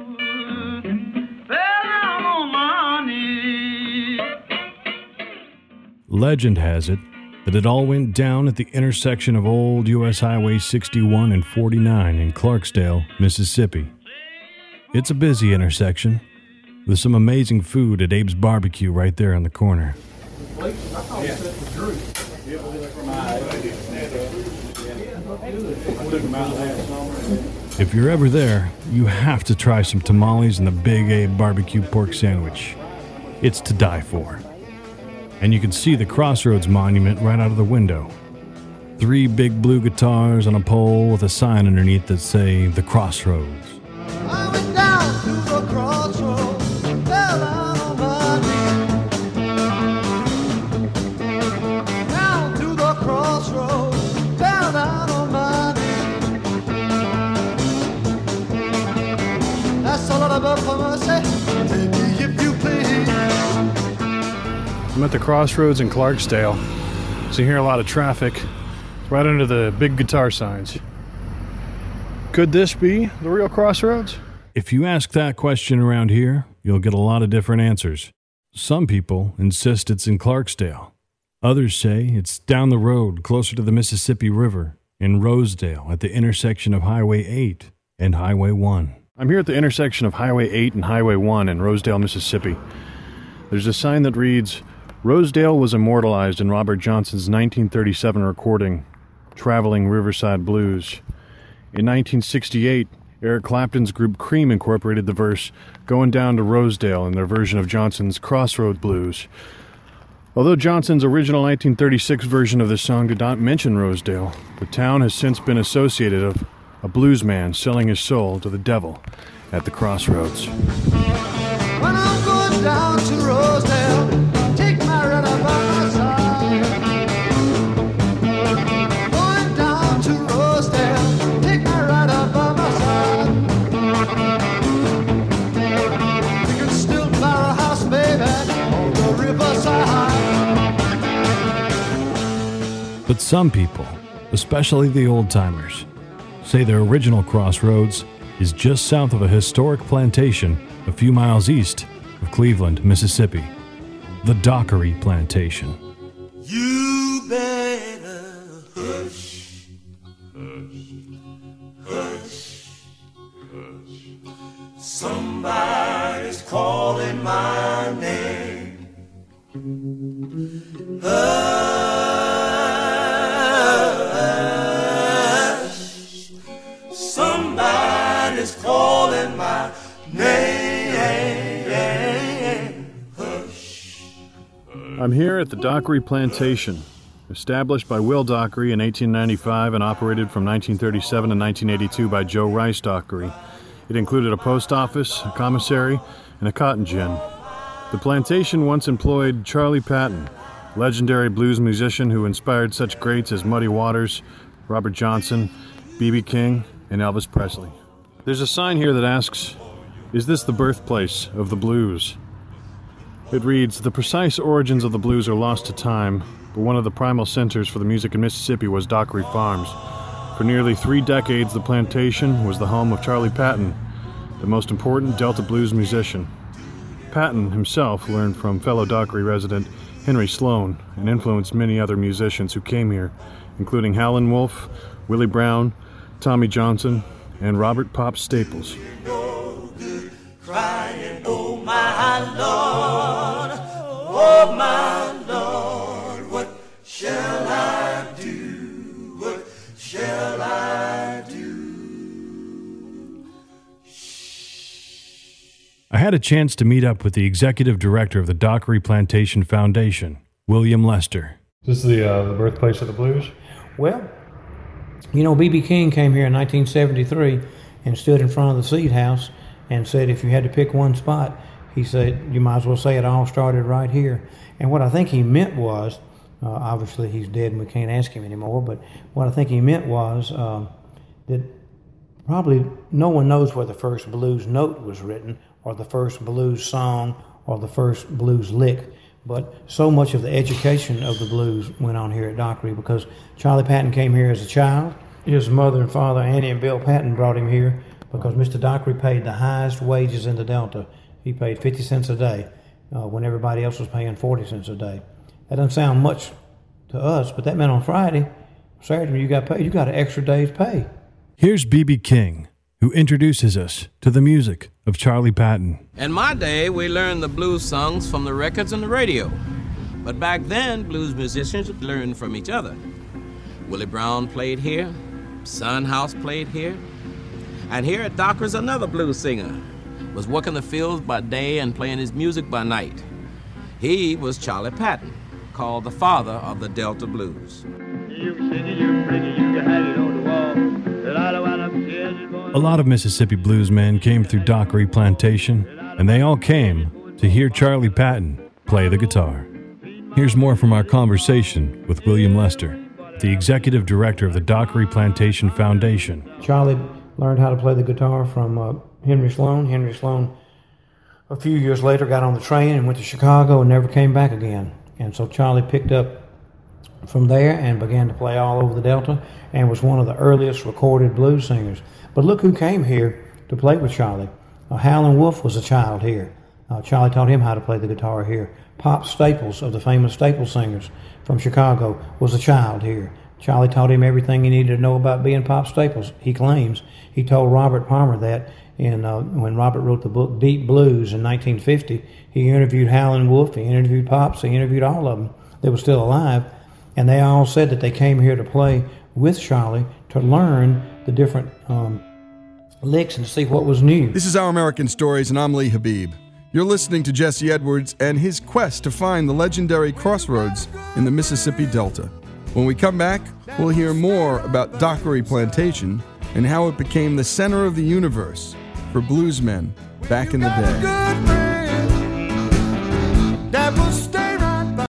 Legend has it that it all went down at the intersection of old U S Highway sixty-one and forty-nine in Clarksdale, Mississippi. It's a busy intersection, with some amazing food at Abe's Barbecue right there on the corner. If you're ever there, you have to try some tamales and the Big Abe Barbecue pork sandwich. It's to die for. And you can see the Crossroads monument right out of the window. Three big blue guitars on a pole with a sign underneath that say, The Crossroads. I went down to the crossroads. I'm at the Crossroads in Clarksdale, so you hear a lot of traffic. It's right under the big guitar signs. Could this be the real Crossroads? If you ask that question around here, you'll get a lot of different answers. Some people insist it's in Clarksdale. Others say it's down the road, closer to the Mississippi River, in Rosedale, at the intersection of Highway eight and Highway one. I'm here at the intersection of Highway eight and Highway one in Rosedale, Mississippi. There's a sign that reads, Rosedale was immortalized in Robert Johnson's nineteen thirty-seven recording, Traveling Riverside Blues. In nineteen sixty-eight, Eric Clapton's group Cream incorporated the verse, Going Down to Rosedale, in their version of Johnson's Crossroad Blues. Although Johnson's original nineteen thirty-six version of this song did not mention Rosedale, the town has since been associated with a blues man selling his soul to the devil at the Crossroads. When I'm going down to Rosedale, take my ride by my side. Going down to Rosedale, take my ride by my side. You can still buy a house, baby, on the riverside. But some people, especially the old-timers, say their original Crossroads is just south of a historic plantation a few miles east of Cleveland, Mississippi, the Dockery Plantation. You better hush, hush, hush, hush. Somebody's calling my name. I'm here at the Dockery Plantation, established by Will Dockery in eighteen ninety-five and operated from nineteen thirty-seven to nineteen eighty-two by Joe Rice Dockery. It included a post office, a commissary, and a cotton gin. The plantation once employed Charlie Patton, legendary blues musician who inspired such greats as Muddy Waters, Robert Johnson, B B King, and Elvis Presley. There's a sign here that asks, "Is this the birthplace of the blues?" It reads, "The precise origins of the blues are lost to time, but one of the primal centers for the music in Mississippi was Dockery Farms. For nearly three decades, the plantation was the home of Charlie Patton, the most important Delta blues musician. Patton himself learned from fellow Dockery resident Henry Sloan and influenced many other musicians who came here, including Howlin' Wolf, Willie Brown, Tommy Johnson, and Robert Pop Staples." Crying, oh my Lord, oh my Lord, what shall I do, what shall I do? I had a chance to meet up with the executive director of the Dockery Plantation Foundation, William Lester. This is the, uh, the birthplace of the blues? Well, you know, B B King came here in nineteen seventy-three and stood in front of the Seed House and said if you had to pick one spot, he said, you might as well say it all started right here. And what I think he meant was, uh, obviously he's dead and we can't ask him anymore, but what I think he meant was uh, that probably no one knows where the first blues note was written or the first blues song or the first blues lick, but so much of the education of the blues went on here at Dockery because Charlie Patton came here as a child. His mother and father, Annie and Bill Patton, brought him here because Mister Dockery paid the highest wages in the Delta. He paid fifty cents a day uh, when everybody else was paying forty cents a day. That doesn't sound much to us, but that meant on Friday, Saturday, when you got paid, you got an extra day's pay. Here's B B King, who introduces us to the music of Charlie Patton. In my day, we learned the blues songs from the records and the radio. But back then, blues musicians learned from each other. Willie Brown played here, Son House played here, and here at Dockery's another blues singer was working the fields by day and playing his music by night. He was Charlie Patton, called the father of the Delta blues. A lot of Mississippi bluesmen came through Dockery Plantation, and they all came to hear Charlie Patton play the guitar. Here's more from our conversation with William Lester, the executive director of the Dockery Plantation Foundation. Charlie learned how to play the guitar from uh, Henry Sloan. Henry Sloan, a few years later, got on the train and went to Chicago and never came back again. And so Charlie picked up from there and began to play all over the Delta and was one of the earliest recorded blues singers. But look who came here to play with Charlie. Uh, Howlin' Wolf was a child here. Uh, Charlie taught him how to play the guitar here. Pop Staples, of the famous Staples singers from Chicago, was a child here. Charlie taught him everything he needed to know about being Pop Staples, he claims. He told Robert Palmer that in, uh, when Robert wrote the book Deep Blues in nineteen fifty. He interviewed Howlin' Wolf, he interviewed Pops, he interviewed all of them that were still alive, and they all said that they came here to play with Charlie to learn the different um, licks and to see what was new. This is Our American Stories, and I'm Lee Habib. You're listening to Jesse Edwards and his quest to find the legendary crossroads in the Mississippi Delta. When we come back, we'll hear more about Dockery Plantation and how it became the center of the universe for bluesmen back in the day. That will stay right by.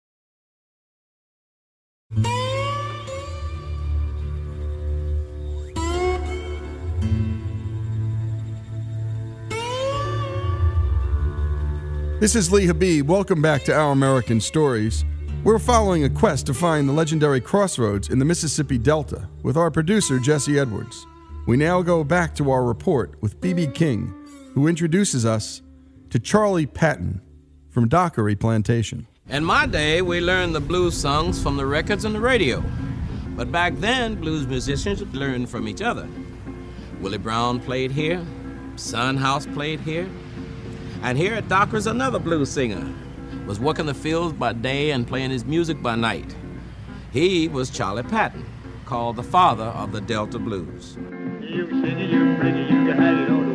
This is Lee Habib. Welcome back to Our American Stories. We're following a quest to find the legendary crossroads in the Mississippi Delta with our producer, Jesse Edwards. We now go back to our report with B B King, who introduces us to Charlie Patton from Dockery Plantation. In my day, we learned the blues songs from the records and the radio. But back then, blues musicians learned from each other. Willie Brown played here, Son House played here, and here at Dockery's another blues singer was working the fields by day and playing his music by night. He was Charlie Patton, called the father of the Delta blues.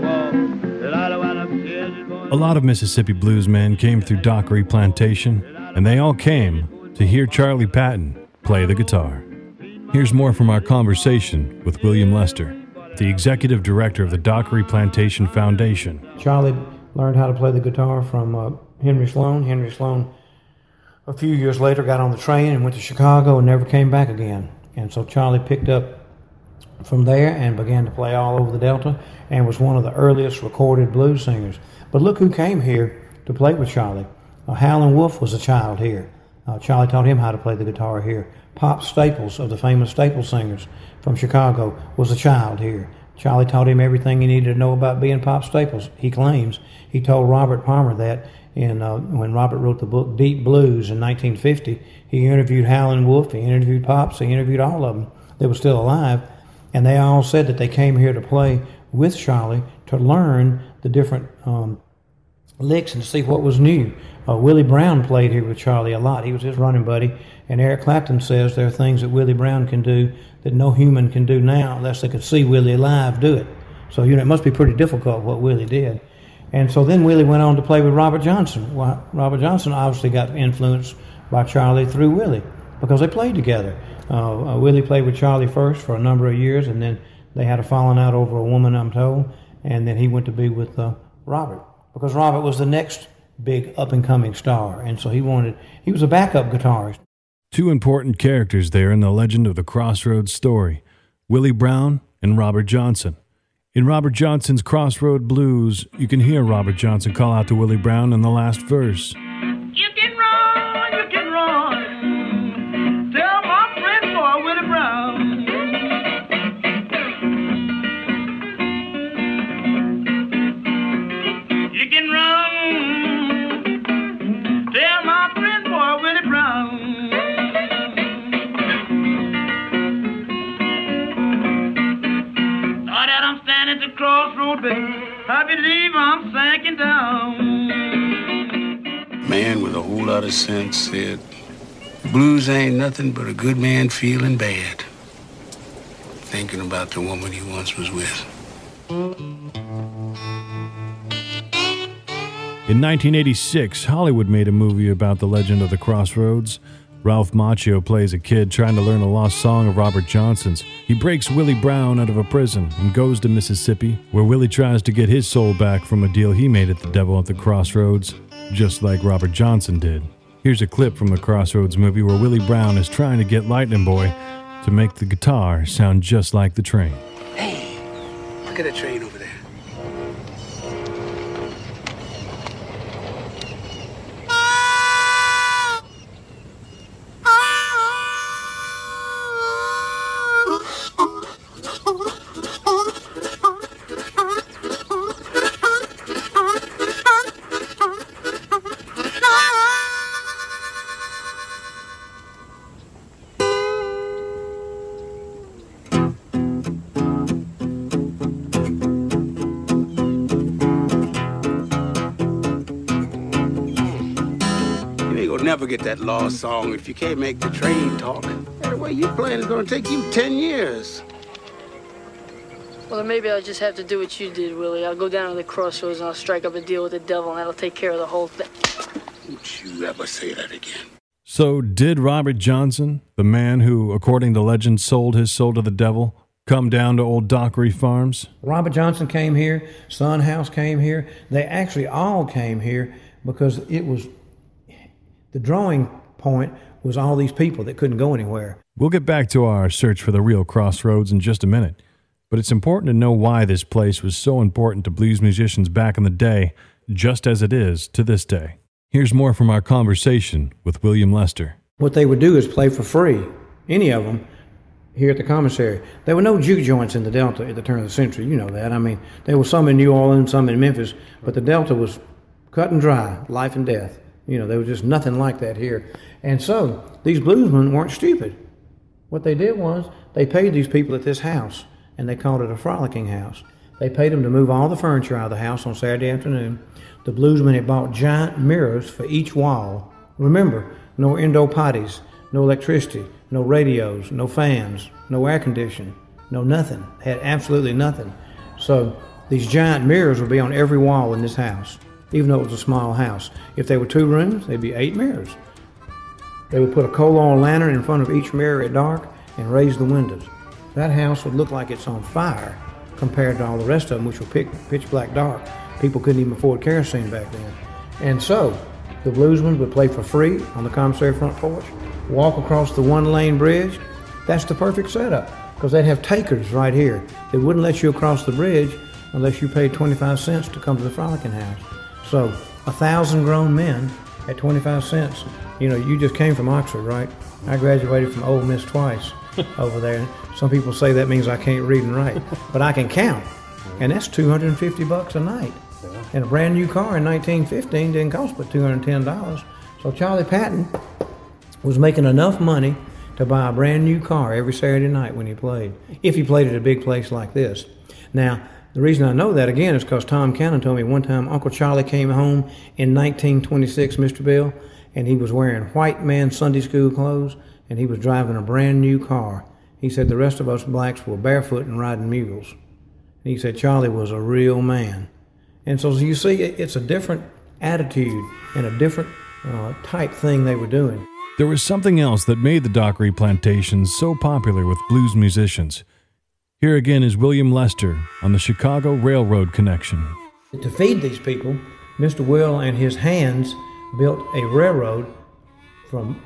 A lot of Mississippi bluesmen came through Dockery Plantation, and they all came to hear Charlie Patton play the guitar. Here's more from our conversation with William Lester, the executive director of the Dockery Plantation Foundation. Charlie learned how to play the guitar from uh, Henry Sloan. Henry Sloan, a few years later, got on the train and went to Chicago and never came back again. And so Charlie picked up from there and began to play all over the Delta and was one of the earliest recorded blues singers. But look who came here to play with Charlie. Uh, Howlin' Wolf was a child here. Uh, Charlie taught him how to play the guitar here. Pop Staples, of the famous Staples singers from Chicago, was a child here. Charlie taught him everything he needed to know about being Pop Staples. He claims he told Robert Palmer that in uh, when Robert wrote the book Deep Blues in nineteen fifty. He interviewed Howlin' Wolf, he interviewed Pops, he interviewed all of them that were still alive, and they all said that they came here to play with Charlie to learn the different um, licks and see what was new. Uh, Willie Brown played here with Charlie a lot. He was his running buddy, and Eric Clapton says there are things that Willie Brown can do that no human can do now unless they could see Willie live do it. So, you know, it must be pretty difficult what Willie did. And so then Willie went on to play with Robert Johnson. Well, Robert Johnson obviously got influenced by Charlie through Willie because they played together. Uh, uh, Willie played with Charlie first for a number of years, and then they had a falling out over a woman, I'm told, and then he went to be with uh, Robert because Robert was the next big up-and-coming star, and so he wanted, he was a backup guitarist. Two important characters there in the legend of the Crossroads story, Willie Brown and Robert Johnson. In Robert Johnson's Crossroad Blues, you can hear Robert Johnson call out to Willie Brown in the last verse. You can run, you can run. Tell my friend boy Willie Brown. You can run. Tell my friend boy Willie Brown. Now that I'm standing at the crossroad, baby, I believe I'm sinking down. Man with a whole lot of sense said, blues ain't nothing but a good man feeling bad, thinking about the woman he once was with. In nineteen eighty-six, Hollywood made a movie about the legend of the Crossroads. Ralph Macchio plays a kid trying to learn a lost song of Robert Johnson's. He breaks Willie Brown out of a prison and goes to Mississippi, where Willie tries to get his soul back from a deal he made at the Devil at the Crossroads, just like Robert Johnson did. Here's a clip from the Crossroads movie where Willie Brown is trying to get Lightning Boy to make the guitar sound just like the train. Hey, look at the train over there. Never get that lost song if you can't make the train talk. The way you playing is going to take you ten years. Well, then maybe I'll just have to do what you did, Willie. I'll go down to the crossroads and I'll strike up a deal with the devil, and that'll take care of the whole thing. Don't you ever say that again. So did Robert Johnson, the man who, according to legend, sold his soul to the devil, come down to old Dockery Farms? Robert Johnson came here. Son House came here. They actually all came here because it was... the drawing point was all these people that couldn't go anywhere. We'll get back to our search for the real Crossroads in just a minute, but it's important to know why this place was so important to blues musicians back in the day, just as it is to this day. Here's more from our conversation with William Lester. What they would do is play for free, any of them, here at the commissary. There were no juke joints in the Delta at the turn of the century, you know that. I mean, there were some in New Orleans, some in Memphis, but the Delta was cut and dry, life and death. You know, there was just nothing like that here. And so these bluesmen weren't stupid. What they did was they paid these people at this house, and they called it a frolicking house. They paid them to move all the furniture out of the house on Saturday afternoon. The bluesmen had bought giant mirrors for each wall. Remember, no endo potties, no electricity, no radios, no fans, no air conditioning, no nothing. Had absolutely nothing. So these giant mirrors would be on every wall in this house, even though it was a small house. If there were two rooms, there'd be eight mirrors. They would put a coal oil lantern in front of each mirror at dark and raise the windows. That house would look like it's on fire compared to all the rest of them, which were pitch, pitch black dark. People couldn't even afford kerosene back then. And so, the bluesmen would play for free on the commissary front porch, walk across the one-lane bridge. That's the perfect setup, because they'd have takers right here. They wouldn't let you across the bridge unless you paid twenty-five cents to come to the frolicking house. So, a thousand grown men at twenty-five cents. You know, you just came from Oxford, right? I graduated from Ole Miss twice over there. Some people say that means I can't read and write, but I can count, and that's two hundred fifty bucks a night. And a brand new car in nineteen fifteen didn't cost but two hundred ten dollars. So Charlie Patton was making enough money to buy a brand new car every Saturday night when he played, if he played at a big place like this. Now, the reason I know that, again, is because Tom Cannon told me one time Uncle Charlie came home in nineteen twenty-six, Mister Bill, and he was wearing white man Sunday school clothes, and he was driving a brand new car. He said the rest of us blacks were barefoot and riding mules. And he said Charlie was a real man. And so you see, it's a different attitude and a different uh, type thing they were doing. There was something else that made the Dockery Plantations so popular with blues musicians. Here again is William Lester on the Chicago Railroad Connection. To feed these people, Mister Will and his hands built a railroad from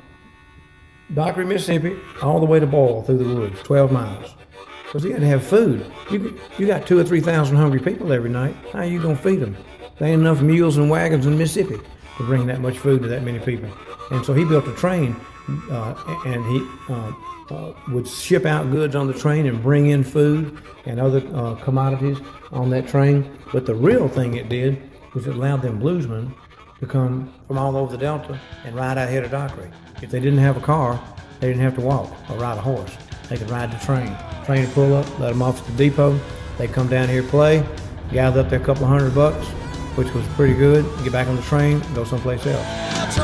Dockery, Mississippi, all the way to Boyle through the woods, twelve miles. Because you got to have food. You you got two or three thousand hungry people every night. How are you going to feed them? There ain't enough mules and wagons in Mississippi to bring that much food to that many people. And so he built a train, uh, and he uh, uh, would ship out goods on the train and bring in food and other uh, commodities on that train. But the real thing it did was it allowed them bluesmen to come from all over the Delta and ride out here to Dockery. If they didn't have a car, they didn't have to walk or ride a horse. They could ride the train. Train would pull up, let them off at the depot. They'd come down here, play, gather up their couple of hundred bucks, which was pretty good, get back on the train, and go someplace else.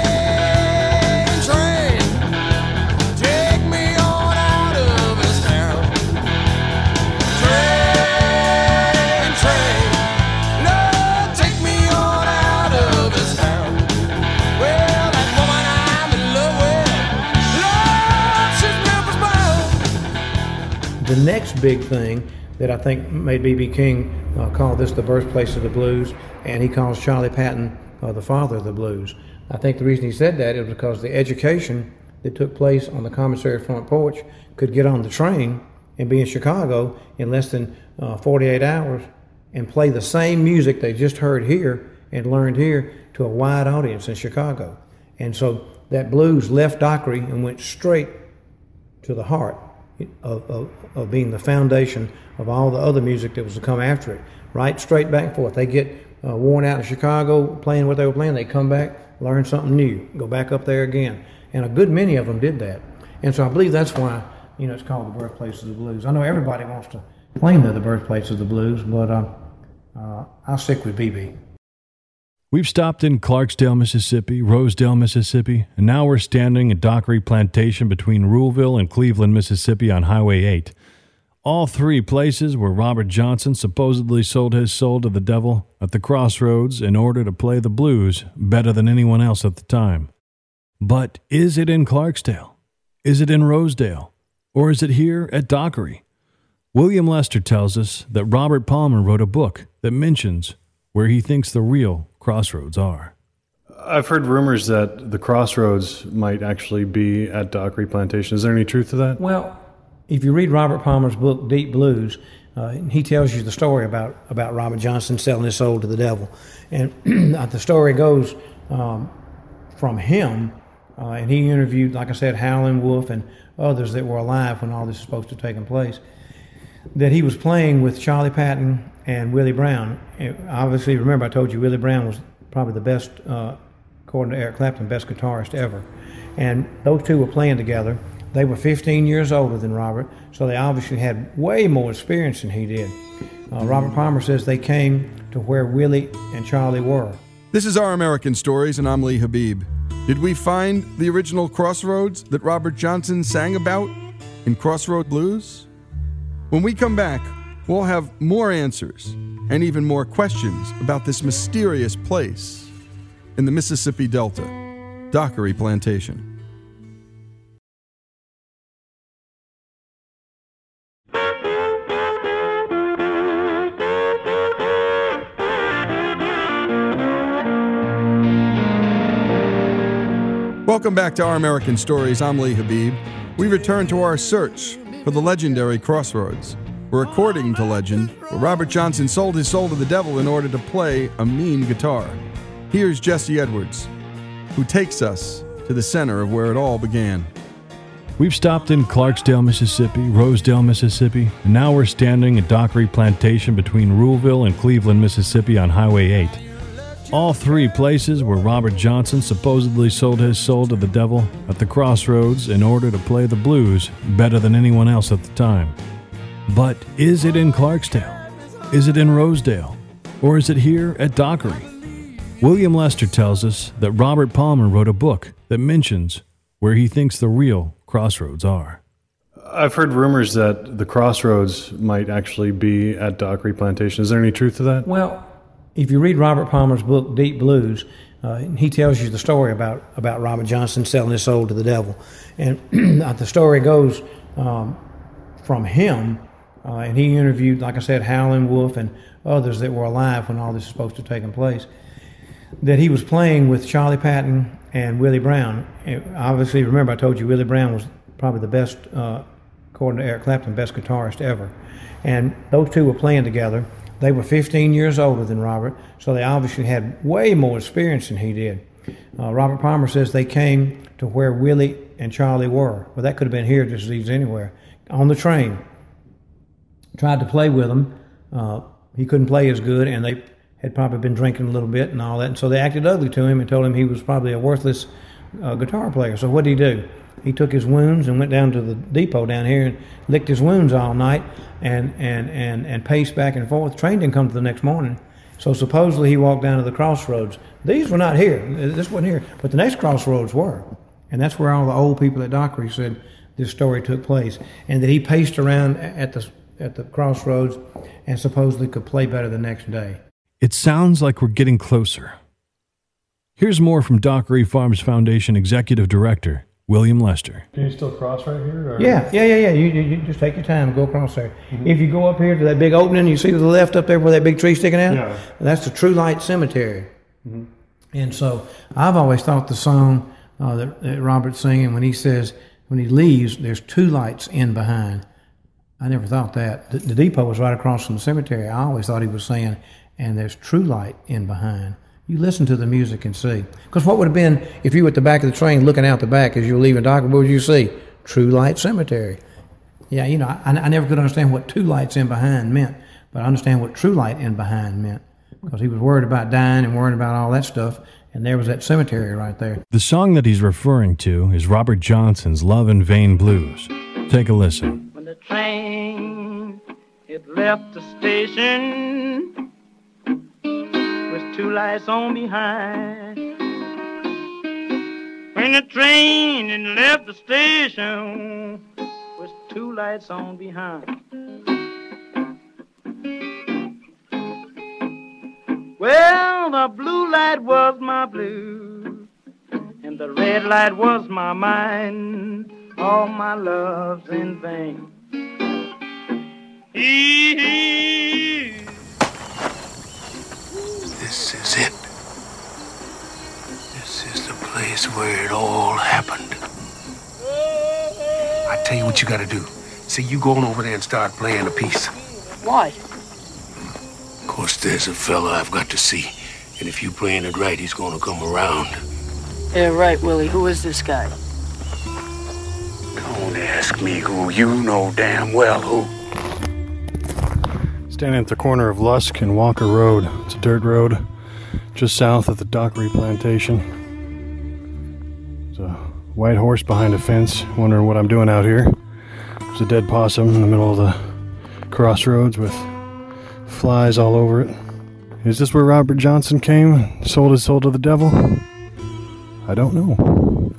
The next big thing that I think made B B King uh, call this the birthplace of the blues, and he calls Charlie Patton uh, the father of the blues. I think the reason he said that is because the education that took place on the commissary front porch could get on the train and be in Chicago in less than uh, forty-eight hours and play the same music they just heard here and learned here to a wide audience in Chicago. And so that blues left Dockery and went straight to the heart Of, of, of being the foundation of all the other music that was to come after it. Right, straight back and forth. They get uh, worn out in Chicago playing what they were playing. They come back, learn something new, go back up there again. And a good many of them did that. And so I believe that's why, you know, it's called the birthplace of the blues. I know everybody wants to claim they're the birthplace of the blues, but uh, uh, I'll stick with B B. We've stopped in Clarksdale, Mississippi, Rosedale, Mississippi, and now we're standing at Dockery Plantation between Ruleville and Cleveland, Mississippi on Highway eight. All three places where Robert Johnson supposedly sold his soul to the devil at the crossroads in order to play the blues better than anyone else at the time. But is it in Clarksdale? Is it in Rosedale? Or is it here at Dockery? William Lester tells us that Robert Palmer wrote a book that mentions where he thinks the real crossroads are. I've heard rumors that the crossroads might actually be at Dockery Plantation. Is there any truth to that? Well, if you read Robert Palmer's book, Deep Blues, uh, he tells you the story about, about Robert Johnson selling his soul to the devil. And the story goes um, from him, uh, and he interviewed, like I said, Howlin' Wolf and others that were alive when all this was supposed to have taken place, that he was playing with Charlie Patton and Willie Brown. And obviously, remember I told you Willie Brown was probably the best, uh, according to Eric Clapton, best guitarist ever. And those two were playing together. They were fifteen years older than Robert, so they obviously had way more experience than he did. Uh, Robert Palmer says they came to where Willie and Charlie were. This is Our American Stories, and I'm Lee Habib. Did we find the original crossroads that Robert Johnson sang about in Crossroad Blues? When we come back, we'll have more answers and even more questions about this mysterious place in the Mississippi Delta, Dockery Plantation. Welcome back to Our American Stories. I'm Lee Habib. We return to our search for the legendary Crossroads, where, according to legend, where Robert Johnson sold his soul to the devil in order to play a mean guitar. Here's Jesse Edwards, who takes us to the center of where it all began. We've stopped in Clarksdale, Mississippi, Rosedale, Mississippi, and now we're standing at Dockery Plantation between Ruleville and Cleveland, Mississippi on Highway eight. All three places where Robert Johnson supposedly sold his soul to the devil at the Crossroads in order to play the blues better than anyone else at the time. But is it in Clarksdale? Is it in Rosedale? Or is it here at Dockery? William Lester tells us that Robert Palmer wrote a book that mentions where he thinks the real crossroads are. I've heard rumors that the Crossroads might actually be at Dockery Plantation. Is there any truth to that? Well, if you read Robert Palmer's book, Deep Blues, uh, he tells you the story about, about Robert Johnson selling his soul to the devil. And the story goes um, from him, uh, and he interviewed, like I said, Howlin' Wolf and others that were alive when all this is supposed to have taken place, that he was playing with Charlie Patton and Willie Brown. And obviously, remember I told you Willie Brown was probably the best, uh, according to Eric Clapton, best guitarist ever. And those two were playing together. They were fifteen years older than Robert, so they obviously had way more experience than he did. Uh, Robert Palmer says they came to where Willie and Charlie were. Well, that could have been here just as easy anywhere. On the train. Tried to play with him. Uh, he couldn't play as good, and they had probably been drinking a little bit and all that. And so they acted ugly to him and told him he was probably a worthless uh, guitar player. So what did he do? He took his wounds and went down to the depot down here and licked his wounds all night and, and, and, and paced back and forth. The train didn't come to the next morning. So supposedly he walked down to the Crossroads. These were not here. This wasn't here. But the next Crossroads were. And that's where all the old people at Dockery said this story took place. And that he paced around at the, at the Crossroads and supposedly could play better the next day. It sounds like we're getting closer. Here's more from Dockery Farms Foundation Executive Director William Lester. Can you still cross right here? Or? Yeah, yeah, yeah, yeah. You, you, you just take your time and go across there. Mm-hmm. If you go up here to that big opening, you see to the left up there where that big tree sticking out? Yeah. That's the True Light Cemetery. Mm-hmm. And so I've always thought the song uh, that, that Robert's singing when he says, when he leaves, there's two lights in behind. I never thought that. The, the depot was right across from the cemetery. I always thought he was saying, and there's true light in behind. You listen to the music and see. Because what would have been if you were at the back of the train looking out the back as you were leaving Dockery, what would you see? True Light Cemetery. Yeah, you know, I, I never could understand what two lights in behind meant, but I understand what true light in behind meant. Because he was worried about dying and worried about all that stuff, and there was that cemetery right there. The song that he's referring to is Robert Johnson's Love in Vain Blues. Take a listen. When the train, it left the station, with two lights on behind. When the train it left the station, with two lights on behind. Well, the blue light was my blue, and the red light was my mind. All my love's in vain. This is it. This is the place where it all happened. I tell you what you gotta do. See, you go on over there and start playing a piece. Why? Of course, there's a fella I've got to see. And if you playing it right, he's gonna come around. Yeah, right, Willie. Who is this guy? Don't ask me who. You know damn well who. Standing at the corner of Lusk and Walker Road. It's a dirt road just south of the Dockery Plantation. There's a white horse behind a fence, wondering what I'm doing out here. There's a dead possum in the middle of the crossroads with flies all over it. Is this where Robert Johnson came and sold his soul to the devil? I don't know.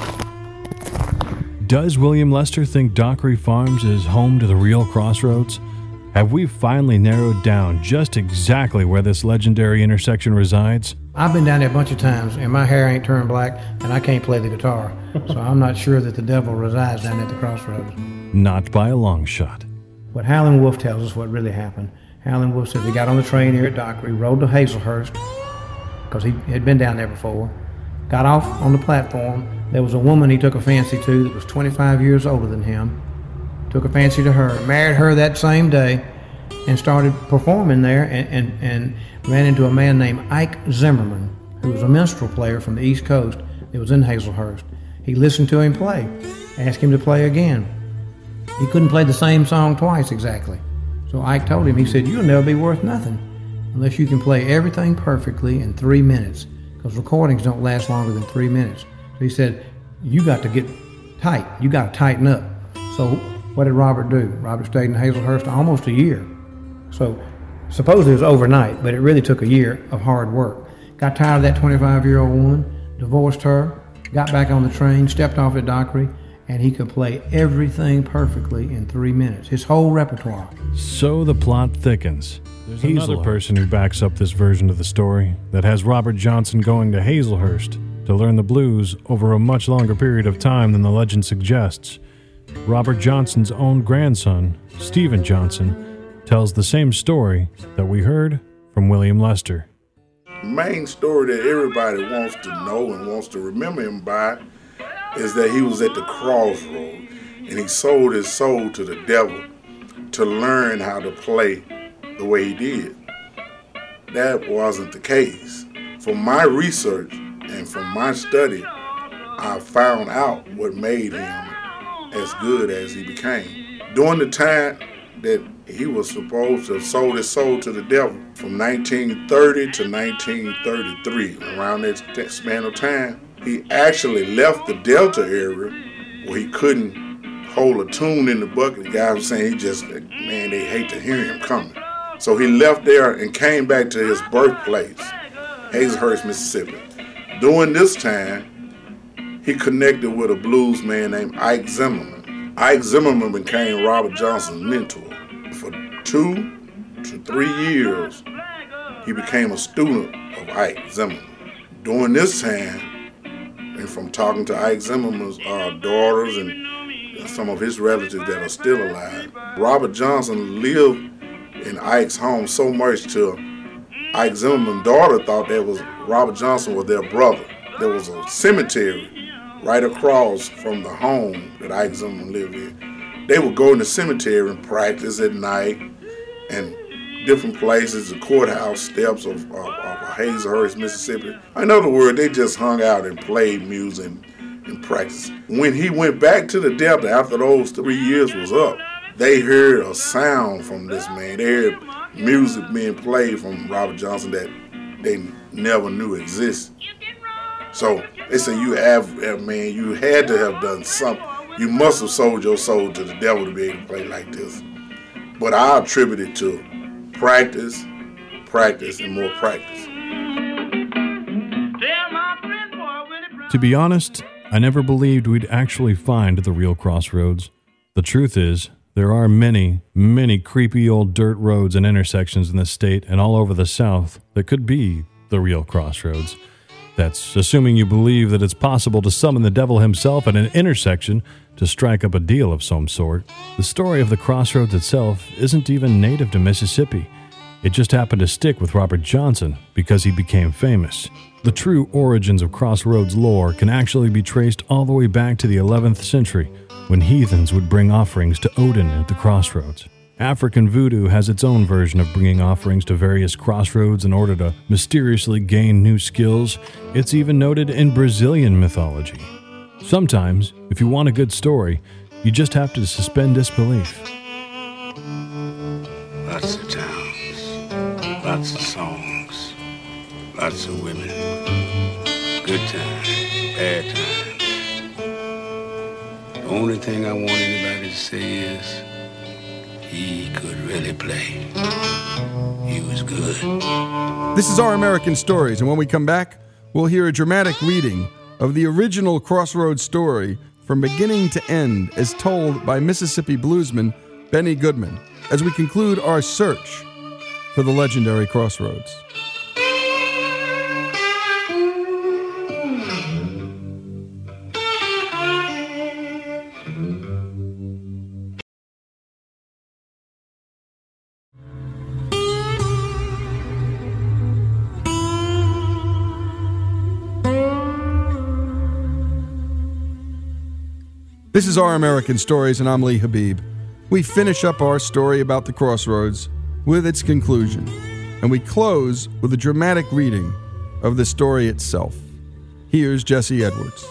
Does William Lester think Dockery Farms is home to the real crossroads? Have we finally narrowed down just exactly where this legendary intersection resides? I've been down there a bunch of times, and my hair ain't turned black, and I can't play the guitar. So I'm not sure that the devil resides down at the crossroads. Not by a long shot. But Howlin' Wolf tells us what really happened. Howlin' Wolf says he got on the train here at Dockery, rode to Hazelhurst, because he had been down there before, got off on the platform, There was a woman he took a fancy to that was twenty-five years older than him. Took a fancy to her, married her that same day, and started performing there, and, and, and ran into a man named Ike Zimmerman, who was a minstrel player from the East Coast that was in Hazelhurst. He listened to him play, asked him to play again. He couldn't play the same song twice exactly. So Ike told him, he said, "You'll never be worth nothing unless you can play everything perfectly in three minutes, because recordings don't last longer than three minutes. So he said, you got to get tight. You got to tighten up." So what did Robert do? Robert stayed in Hazelhurst almost a year. So supposedly it was overnight, but it really took a year of hard work. Got tired of that twenty-five-year-old woman, divorced her, got back on the train, stepped off at Dockery, and he could play everything perfectly in three minutes, his whole repertoire. So the plot thickens. There's another person who backs up this version of the story that has Robert Johnson going to Hazelhurst to learn the blues over a much longer period of time than the legend suggests. Robert Johnson's own grandson, Stephen Johnson, tells the same story that we heard from William Lester. The main story that everybody wants to know and wants to remember him by is that he was at the crossroad and he sold his soul to the devil to learn how to play the way he did. That wasn't the case. From my research and from my study, I found out what made him as good as he became. During the time that he was supposed to have sold his soul to the devil, from nineteen thirty to nineteen thirty-three, around that span of time, he actually left the Delta area where he couldn't hold a tune in the bucket. The guy was saying he just, man, they hate to hear him coming. So he left there and came back to his birthplace, Hazelhurst, Mississippi. During this time, he connected with a blues man named Ike Zimmerman. Ike Zimmerman became Robert Johnson's mentor. For two to three years, he became a student of Ike Zimmerman. During this time, and from talking to Ike Zimmerman's uh, daughters and some of his relatives that are still alive, Robert Johnson lived in Ike's home so much till Ike Zimmerman's daughter thought that was Robert Johnson was their brother. There was a cemetery right across from the home that Ike Zimmerman lived in. They would go in the cemetery and practice at night, and different places, the courthouse steps of, of, of Hazelhurst, Mississippi. In other words, they just hung out and played music and, and practiced. When he went back to the Delta after those three years was up, they heard a sound from this man. They heard music being played from Robert Johnson that they never knew existed. So they say, you have, man, you had to have done something. You must have sold your soul to the devil to be able to play like this. But I attribute it to practice, practice, and more practice. To be honest, I never believed we'd actually find the real crossroads. The truth is, there are many, many creepy old dirt roads and intersections in the state and all over the South that could be the real crossroads. That's assuming you believe that it's possible to summon the devil himself at an intersection to strike up a deal of some sort. The story of the crossroads itself isn't even native to Mississippi. It just happened to stick with Robert Johnson because he became famous. The true origins of crossroads lore can actually be traced all the way back to the eleventh century, when heathens would bring offerings to Odin at the crossroads. African voodoo has its own version of bringing offerings to various crossroads in order to mysteriously gain new skills. It's even noted in Brazilian mythology. Sometimes, if you want a good story, you just have to suspend disbelief. Lots of towns, lots of songs, lots of women, good times, bad times. The only thing I want anybody to say is, he could really play. He was good. This is Our American Stories, and when we come back, we'll hear a dramatic reading of the original Crossroads story from beginning to end as told by Mississippi bluesman Benny Goodman as we conclude our search for the legendary Crossroads. This is Our American Stories, and I'm Lee Habib. We finish up our story about the Crossroads with its conclusion, and we close with a dramatic reading of the story itself. Here's Jesse Edwards.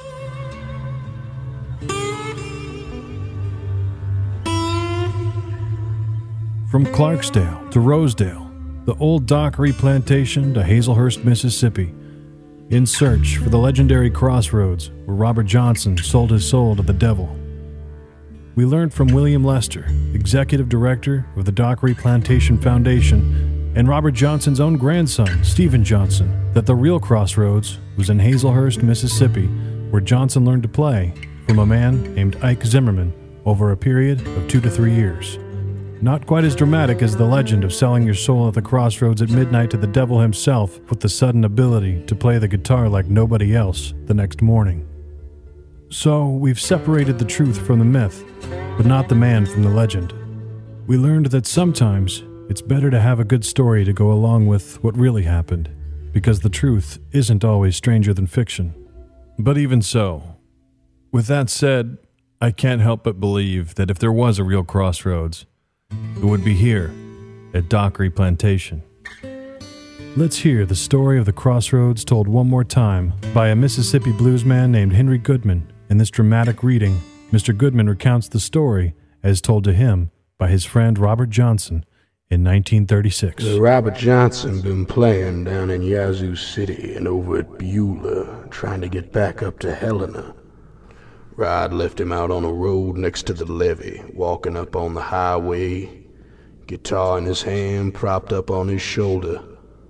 From Clarksdale to Rosedale, the old Dockery Plantation to Hazelhurst, Mississippi, in search for the legendary crossroads where Robert Johnson sold his soul to the devil. We learned from William Lester, executive director of the Dockery Plantation Foundation, and Robert Johnson's own grandson, Stephen Johnson, that the real crossroads was in Hazelhurst, Mississippi, where Johnson learned to play from a man named Ike Zimmerman over a period of two to three years. Not quite as dramatic as the legend of selling your soul at the crossroads at midnight to the devil himself with the sudden ability to play the guitar like nobody else the next morning. So, we've separated the truth from the myth, but not the man from the legend. We learned that sometimes it's better to have a good story to go along with what really happened, because the truth isn't always stranger than fiction. But even so, with that said, I can't help but believe that if there was a real crossroads, it would be here, at Dockery Plantation. Let's hear the story of the crossroads told one more time by a Mississippi bluesman named Henry Goodman. In this dramatic reading, Mister Goodman recounts the story as told to him by his friend Robert Johnson in nineteen thirty-six. Robert Johnson been playing down in Yazoo City and over at Beulah, trying to get back up to Helena. Rod left him out on a road next to the levee, walking up on the highway, guitar in his hand, propped up on his shoulder.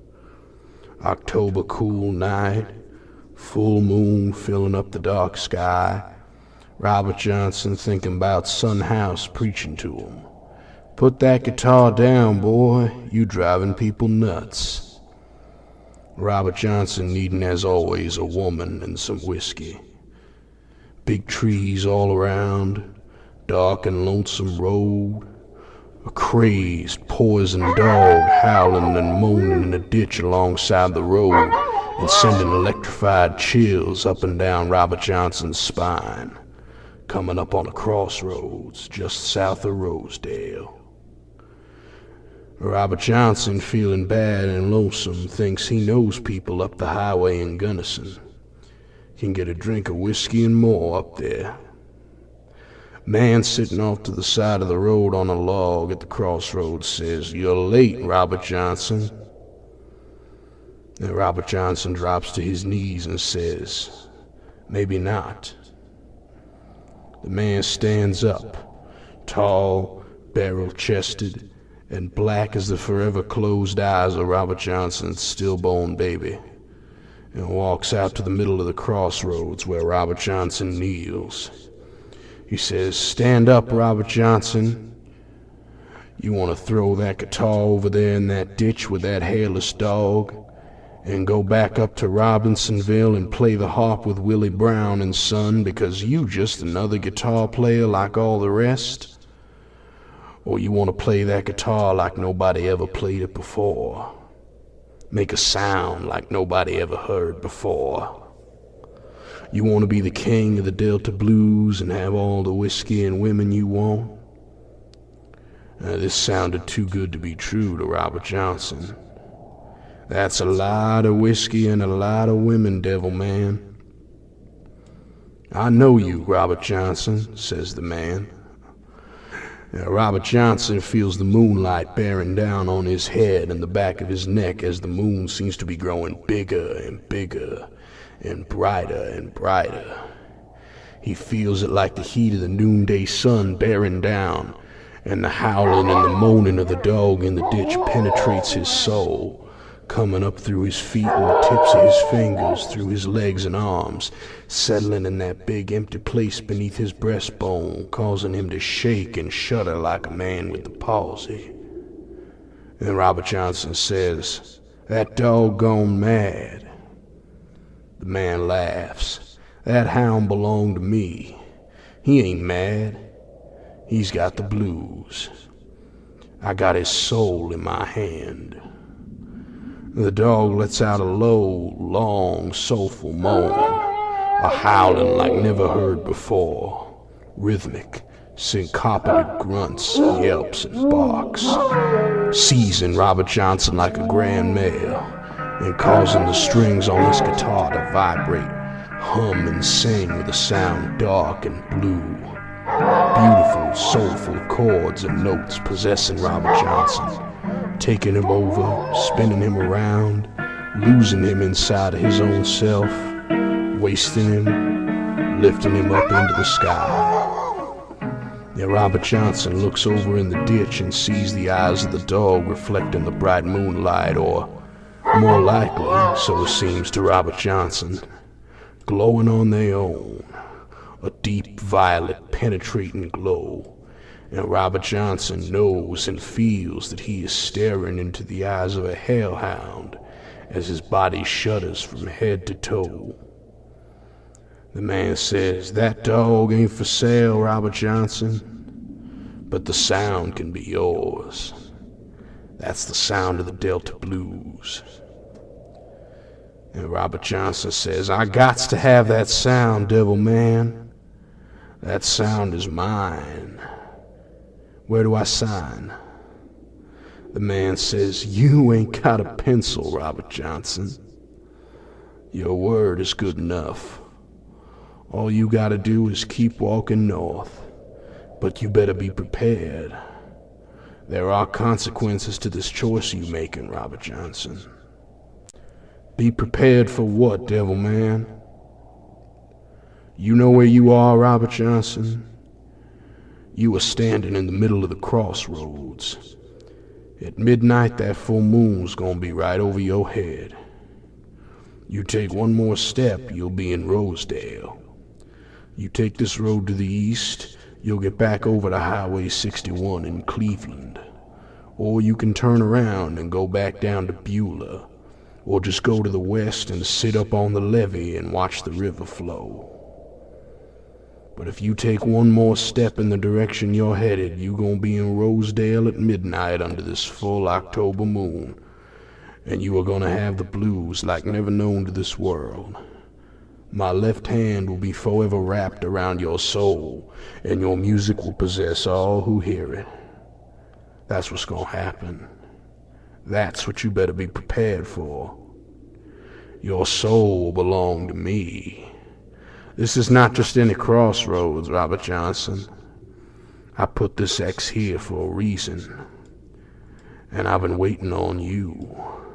October cool night, full moon filling up the dark sky. Robert Johnson thinking about Son House preaching to him. Put that guitar down, boy, you driving people nuts. Robert Johnson needing, as always, a woman and some whiskey. Big trees all around, dark and lonesome road. A crazed, poison dog howling and moaning in a ditch alongside the road and sending electrified chills up and down Robert Johnson's spine. Coming up on a crossroads just south of Rosedale. Robert Johnson, feeling bad and lonesome, thinks he knows people up the highway in Gunnison. Can get a drink of whiskey and more up there. Man sitting off to the side of the road on a log at the crossroads says, "You're late, Robert Johnson." And Robert Johnson drops to his knees and says, "Maybe not." The man stands up, tall, barrel-chested, and black as the forever closed eyes of Robert Johnson's stillborn baby, and walks out to the middle of the crossroads where Robert Johnson kneels. He says, "Stand up, Robert Johnson. You want to throw that guitar over there in that ditch with that hairless dog, and go back up to Robinsonville and play the harp with Willie Brown and Son because you just another guitar player like all the rest? Or you want to play that guitar like nobody ever played it before? Make a sound like nobody ever heard before? You want to be the king of the Delta Blues and have all the whiskey and women you want?" Uh, this sounded too good to be true to Robert Johnson. "That's a lot of whiskey and a lot of women, devil man." "I know you, Robert Johnson," says the man. Uh, Robert Johnson feels the moonlight bearing down on his head and the back of his neck as the moon seems to be growing bigger and bigger and brighter and brighter. He feels it like the heat of the noonday sun bearing down, and the howling and the moaning of the dog in the ditch penetrates his soul, coming up through his feet and the tips of his fingers, through his legs and arms, settling in that big empty place beneath his breastbone, causing him to shake and shudder like a man with the palsy. Then Robert Johnson says, "That dog gone mad." The man laughs. "That hound belonged to me. He ain't mad. He's got the blues. I got his soul in my hand." The dog lets out a low, long, soulful moan, a howling like never heard before. rhythmic, syncopated grunts, yelps, and barks, seizing Robert Johnson like a grand male and causing the strings on his guitar to vibrate, hum, and sing with a sound dark and blue. Beautiful, soulful chords and notes possessing Robert Johnson, taking him over, spinning him around, losing him inside of his own self, wasting him, lifting him up into the sky. Now Robert Johnson looks over in the ditch and sees the eyes of the dog reflecting the bright moonlight, or more likely, so it seems to Robert Johnson, glowing on their own, a deep violet penetrating glow. And Robert Johnson knows and feels that he is staring into the eyes of a hellhound as his body shudders from head to toe. The man says, "That dog ain't for sale, Robert Johnson, but the sound can be yours. That's the sound of the Delta Blues." And Robert Johnson says, "I gots to have that sound, Devil Man. That sound is mine. Where do I sign?" The man says, "You ain't got a pencil, Robert Johnson. Your word is good enough. All you gotta do is keep walking north, but you better be prepared. There are consequences to this choice you making, Robert Johnson." "Be prepared for what, Devil Man?" "You know where you are, Robert Johnson? You are standing in the middle of the crossroads. At midnight, that full moon's gonna be right over your head. You take one more step, you'll be in Rosedale. You take this road to the east, you'll get back over to Highway sixty-one in Cleveland. Or you can turn around and go back down to Beulah, or just go to the west and sit up on the levee and watch the river flow. But if you take one more step in the direction you're headed, you gonna be in Rosedale at midnight under this full October moon, and you are gonna have the blues like never known to this world. My left hand will be forever wrapped around your soul, and your music will possess all who hear it. That's what's gonna happen. That's what you better be prepared for. Your soul will belong to me. This is not just any crossroads, Robert Johnson. I put this X here for a reason, and I've been waiting on you."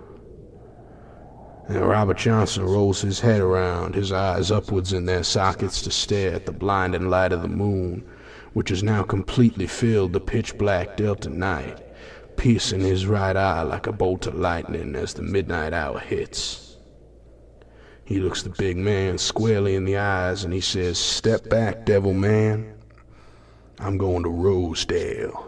And Robert Johnson rolls his head around, his eyes upwards in their sockets to stare at the blinding light of the moon, which has now completely filled the pitch-black Delta night, piercing his right eye like a bolt of lightning as the midnight hour hits. He looks the big man squarely in the eyes and he says, "Step back, Devil Man. I'm going to Rosedale.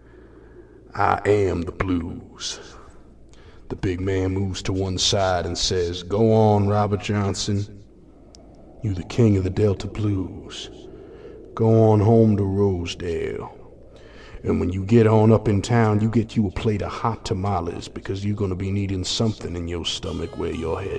I am the blues." The big man moves to one side and says, "Go on, Robert Johnson. You the king of the Delta Blues. Go on home to Rosedale. And when you get on up in town, you get you a plate of hot tamales because you're going to be needing something in your stomach where you're headed."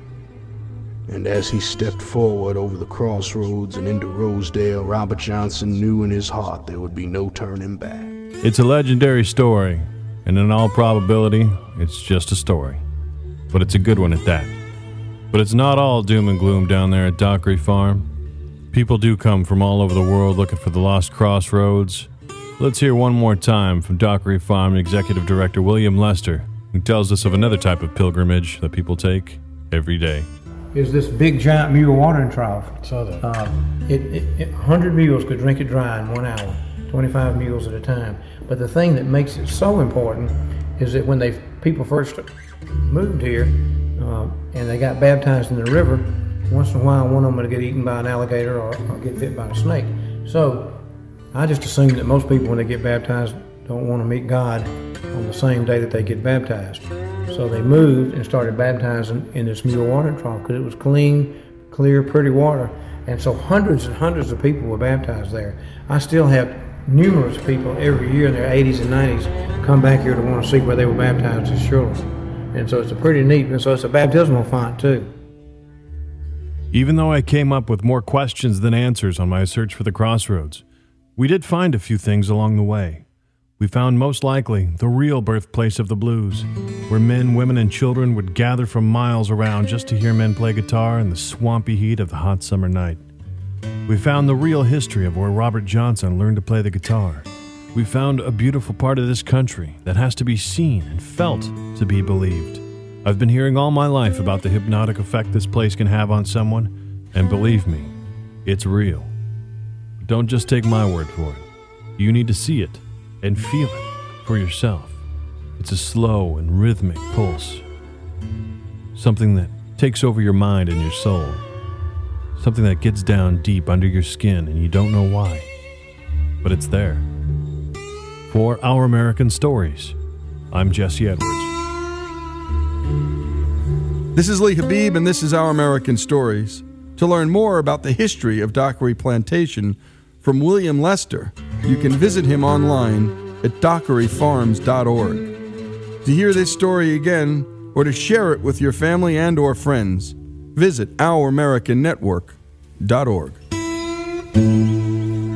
And as he stepped forward over the crossroads and into Rosedale, Robert Johnson knew in his heart there would be no turning back. It's a legendary story, and in all probability, it's just a story. But it's a good one at that. But it's not all doom and gloom down there at Dockery Farm. People do come from all over the world looking for the lost crossroads. Let's hear one more time from Dockery Farm Executive Director William Lester, who tells us of another type of pilgrimage that people take every day. Is this big giant mule watering trough. Saw that. Uh, it, it, it, one hundred mules could drink it dry in one hour, twenty-five mules at a time. But the thing that makes it so important is that when they people first moved here uh, and they got baptized in the river, once in a while one of them would get eaten by an alligator or, or get bit by a snake. So I just assume that most people when they get baptized don't want to meet God on the same day that they get baptized. So they moved and started baptizing in this mule watering trough because it was clean, clear, pretty water. And so hundreds and hundreds of people were baptized there. I still have numerous people every year in their eighties and nineties come back here to want to see where they were baptized as children. And so it's a pretty neat, and so it's a baptismal font too. Even though I came up with more questions than answers on my search for the crossroads, we did find a few things along the way. We found most likely the real birthplace of the blues, where men, women, and children would gather from miles around just to hear men play guitar in the swampy heat of the hot summer night. We found the real history of where Robert Johnson learned to play the guitar. We found a beautiful part of this country that has to be seen and felt to be believed. I've been hearing all my life about the hypnotic effect this place can have on someone, and believe me, it's real. But don't just take my word for it. You need to see it and feel it for yourself. It's a slow and rhythmic pulse. Something that takes over your mind and your soul. Something that gets down deep under your skin and you don't know why. But it's there. For Our American Stories, I'm Jesse Edwards. This is Lee Habib, and this is Our American Stories. To learn more about the history of Dockery Plantation from William Lester, you can visit him online at dockery farms dot org. To hear this story again, or to share it with your family and or friends, visit our american network dot org.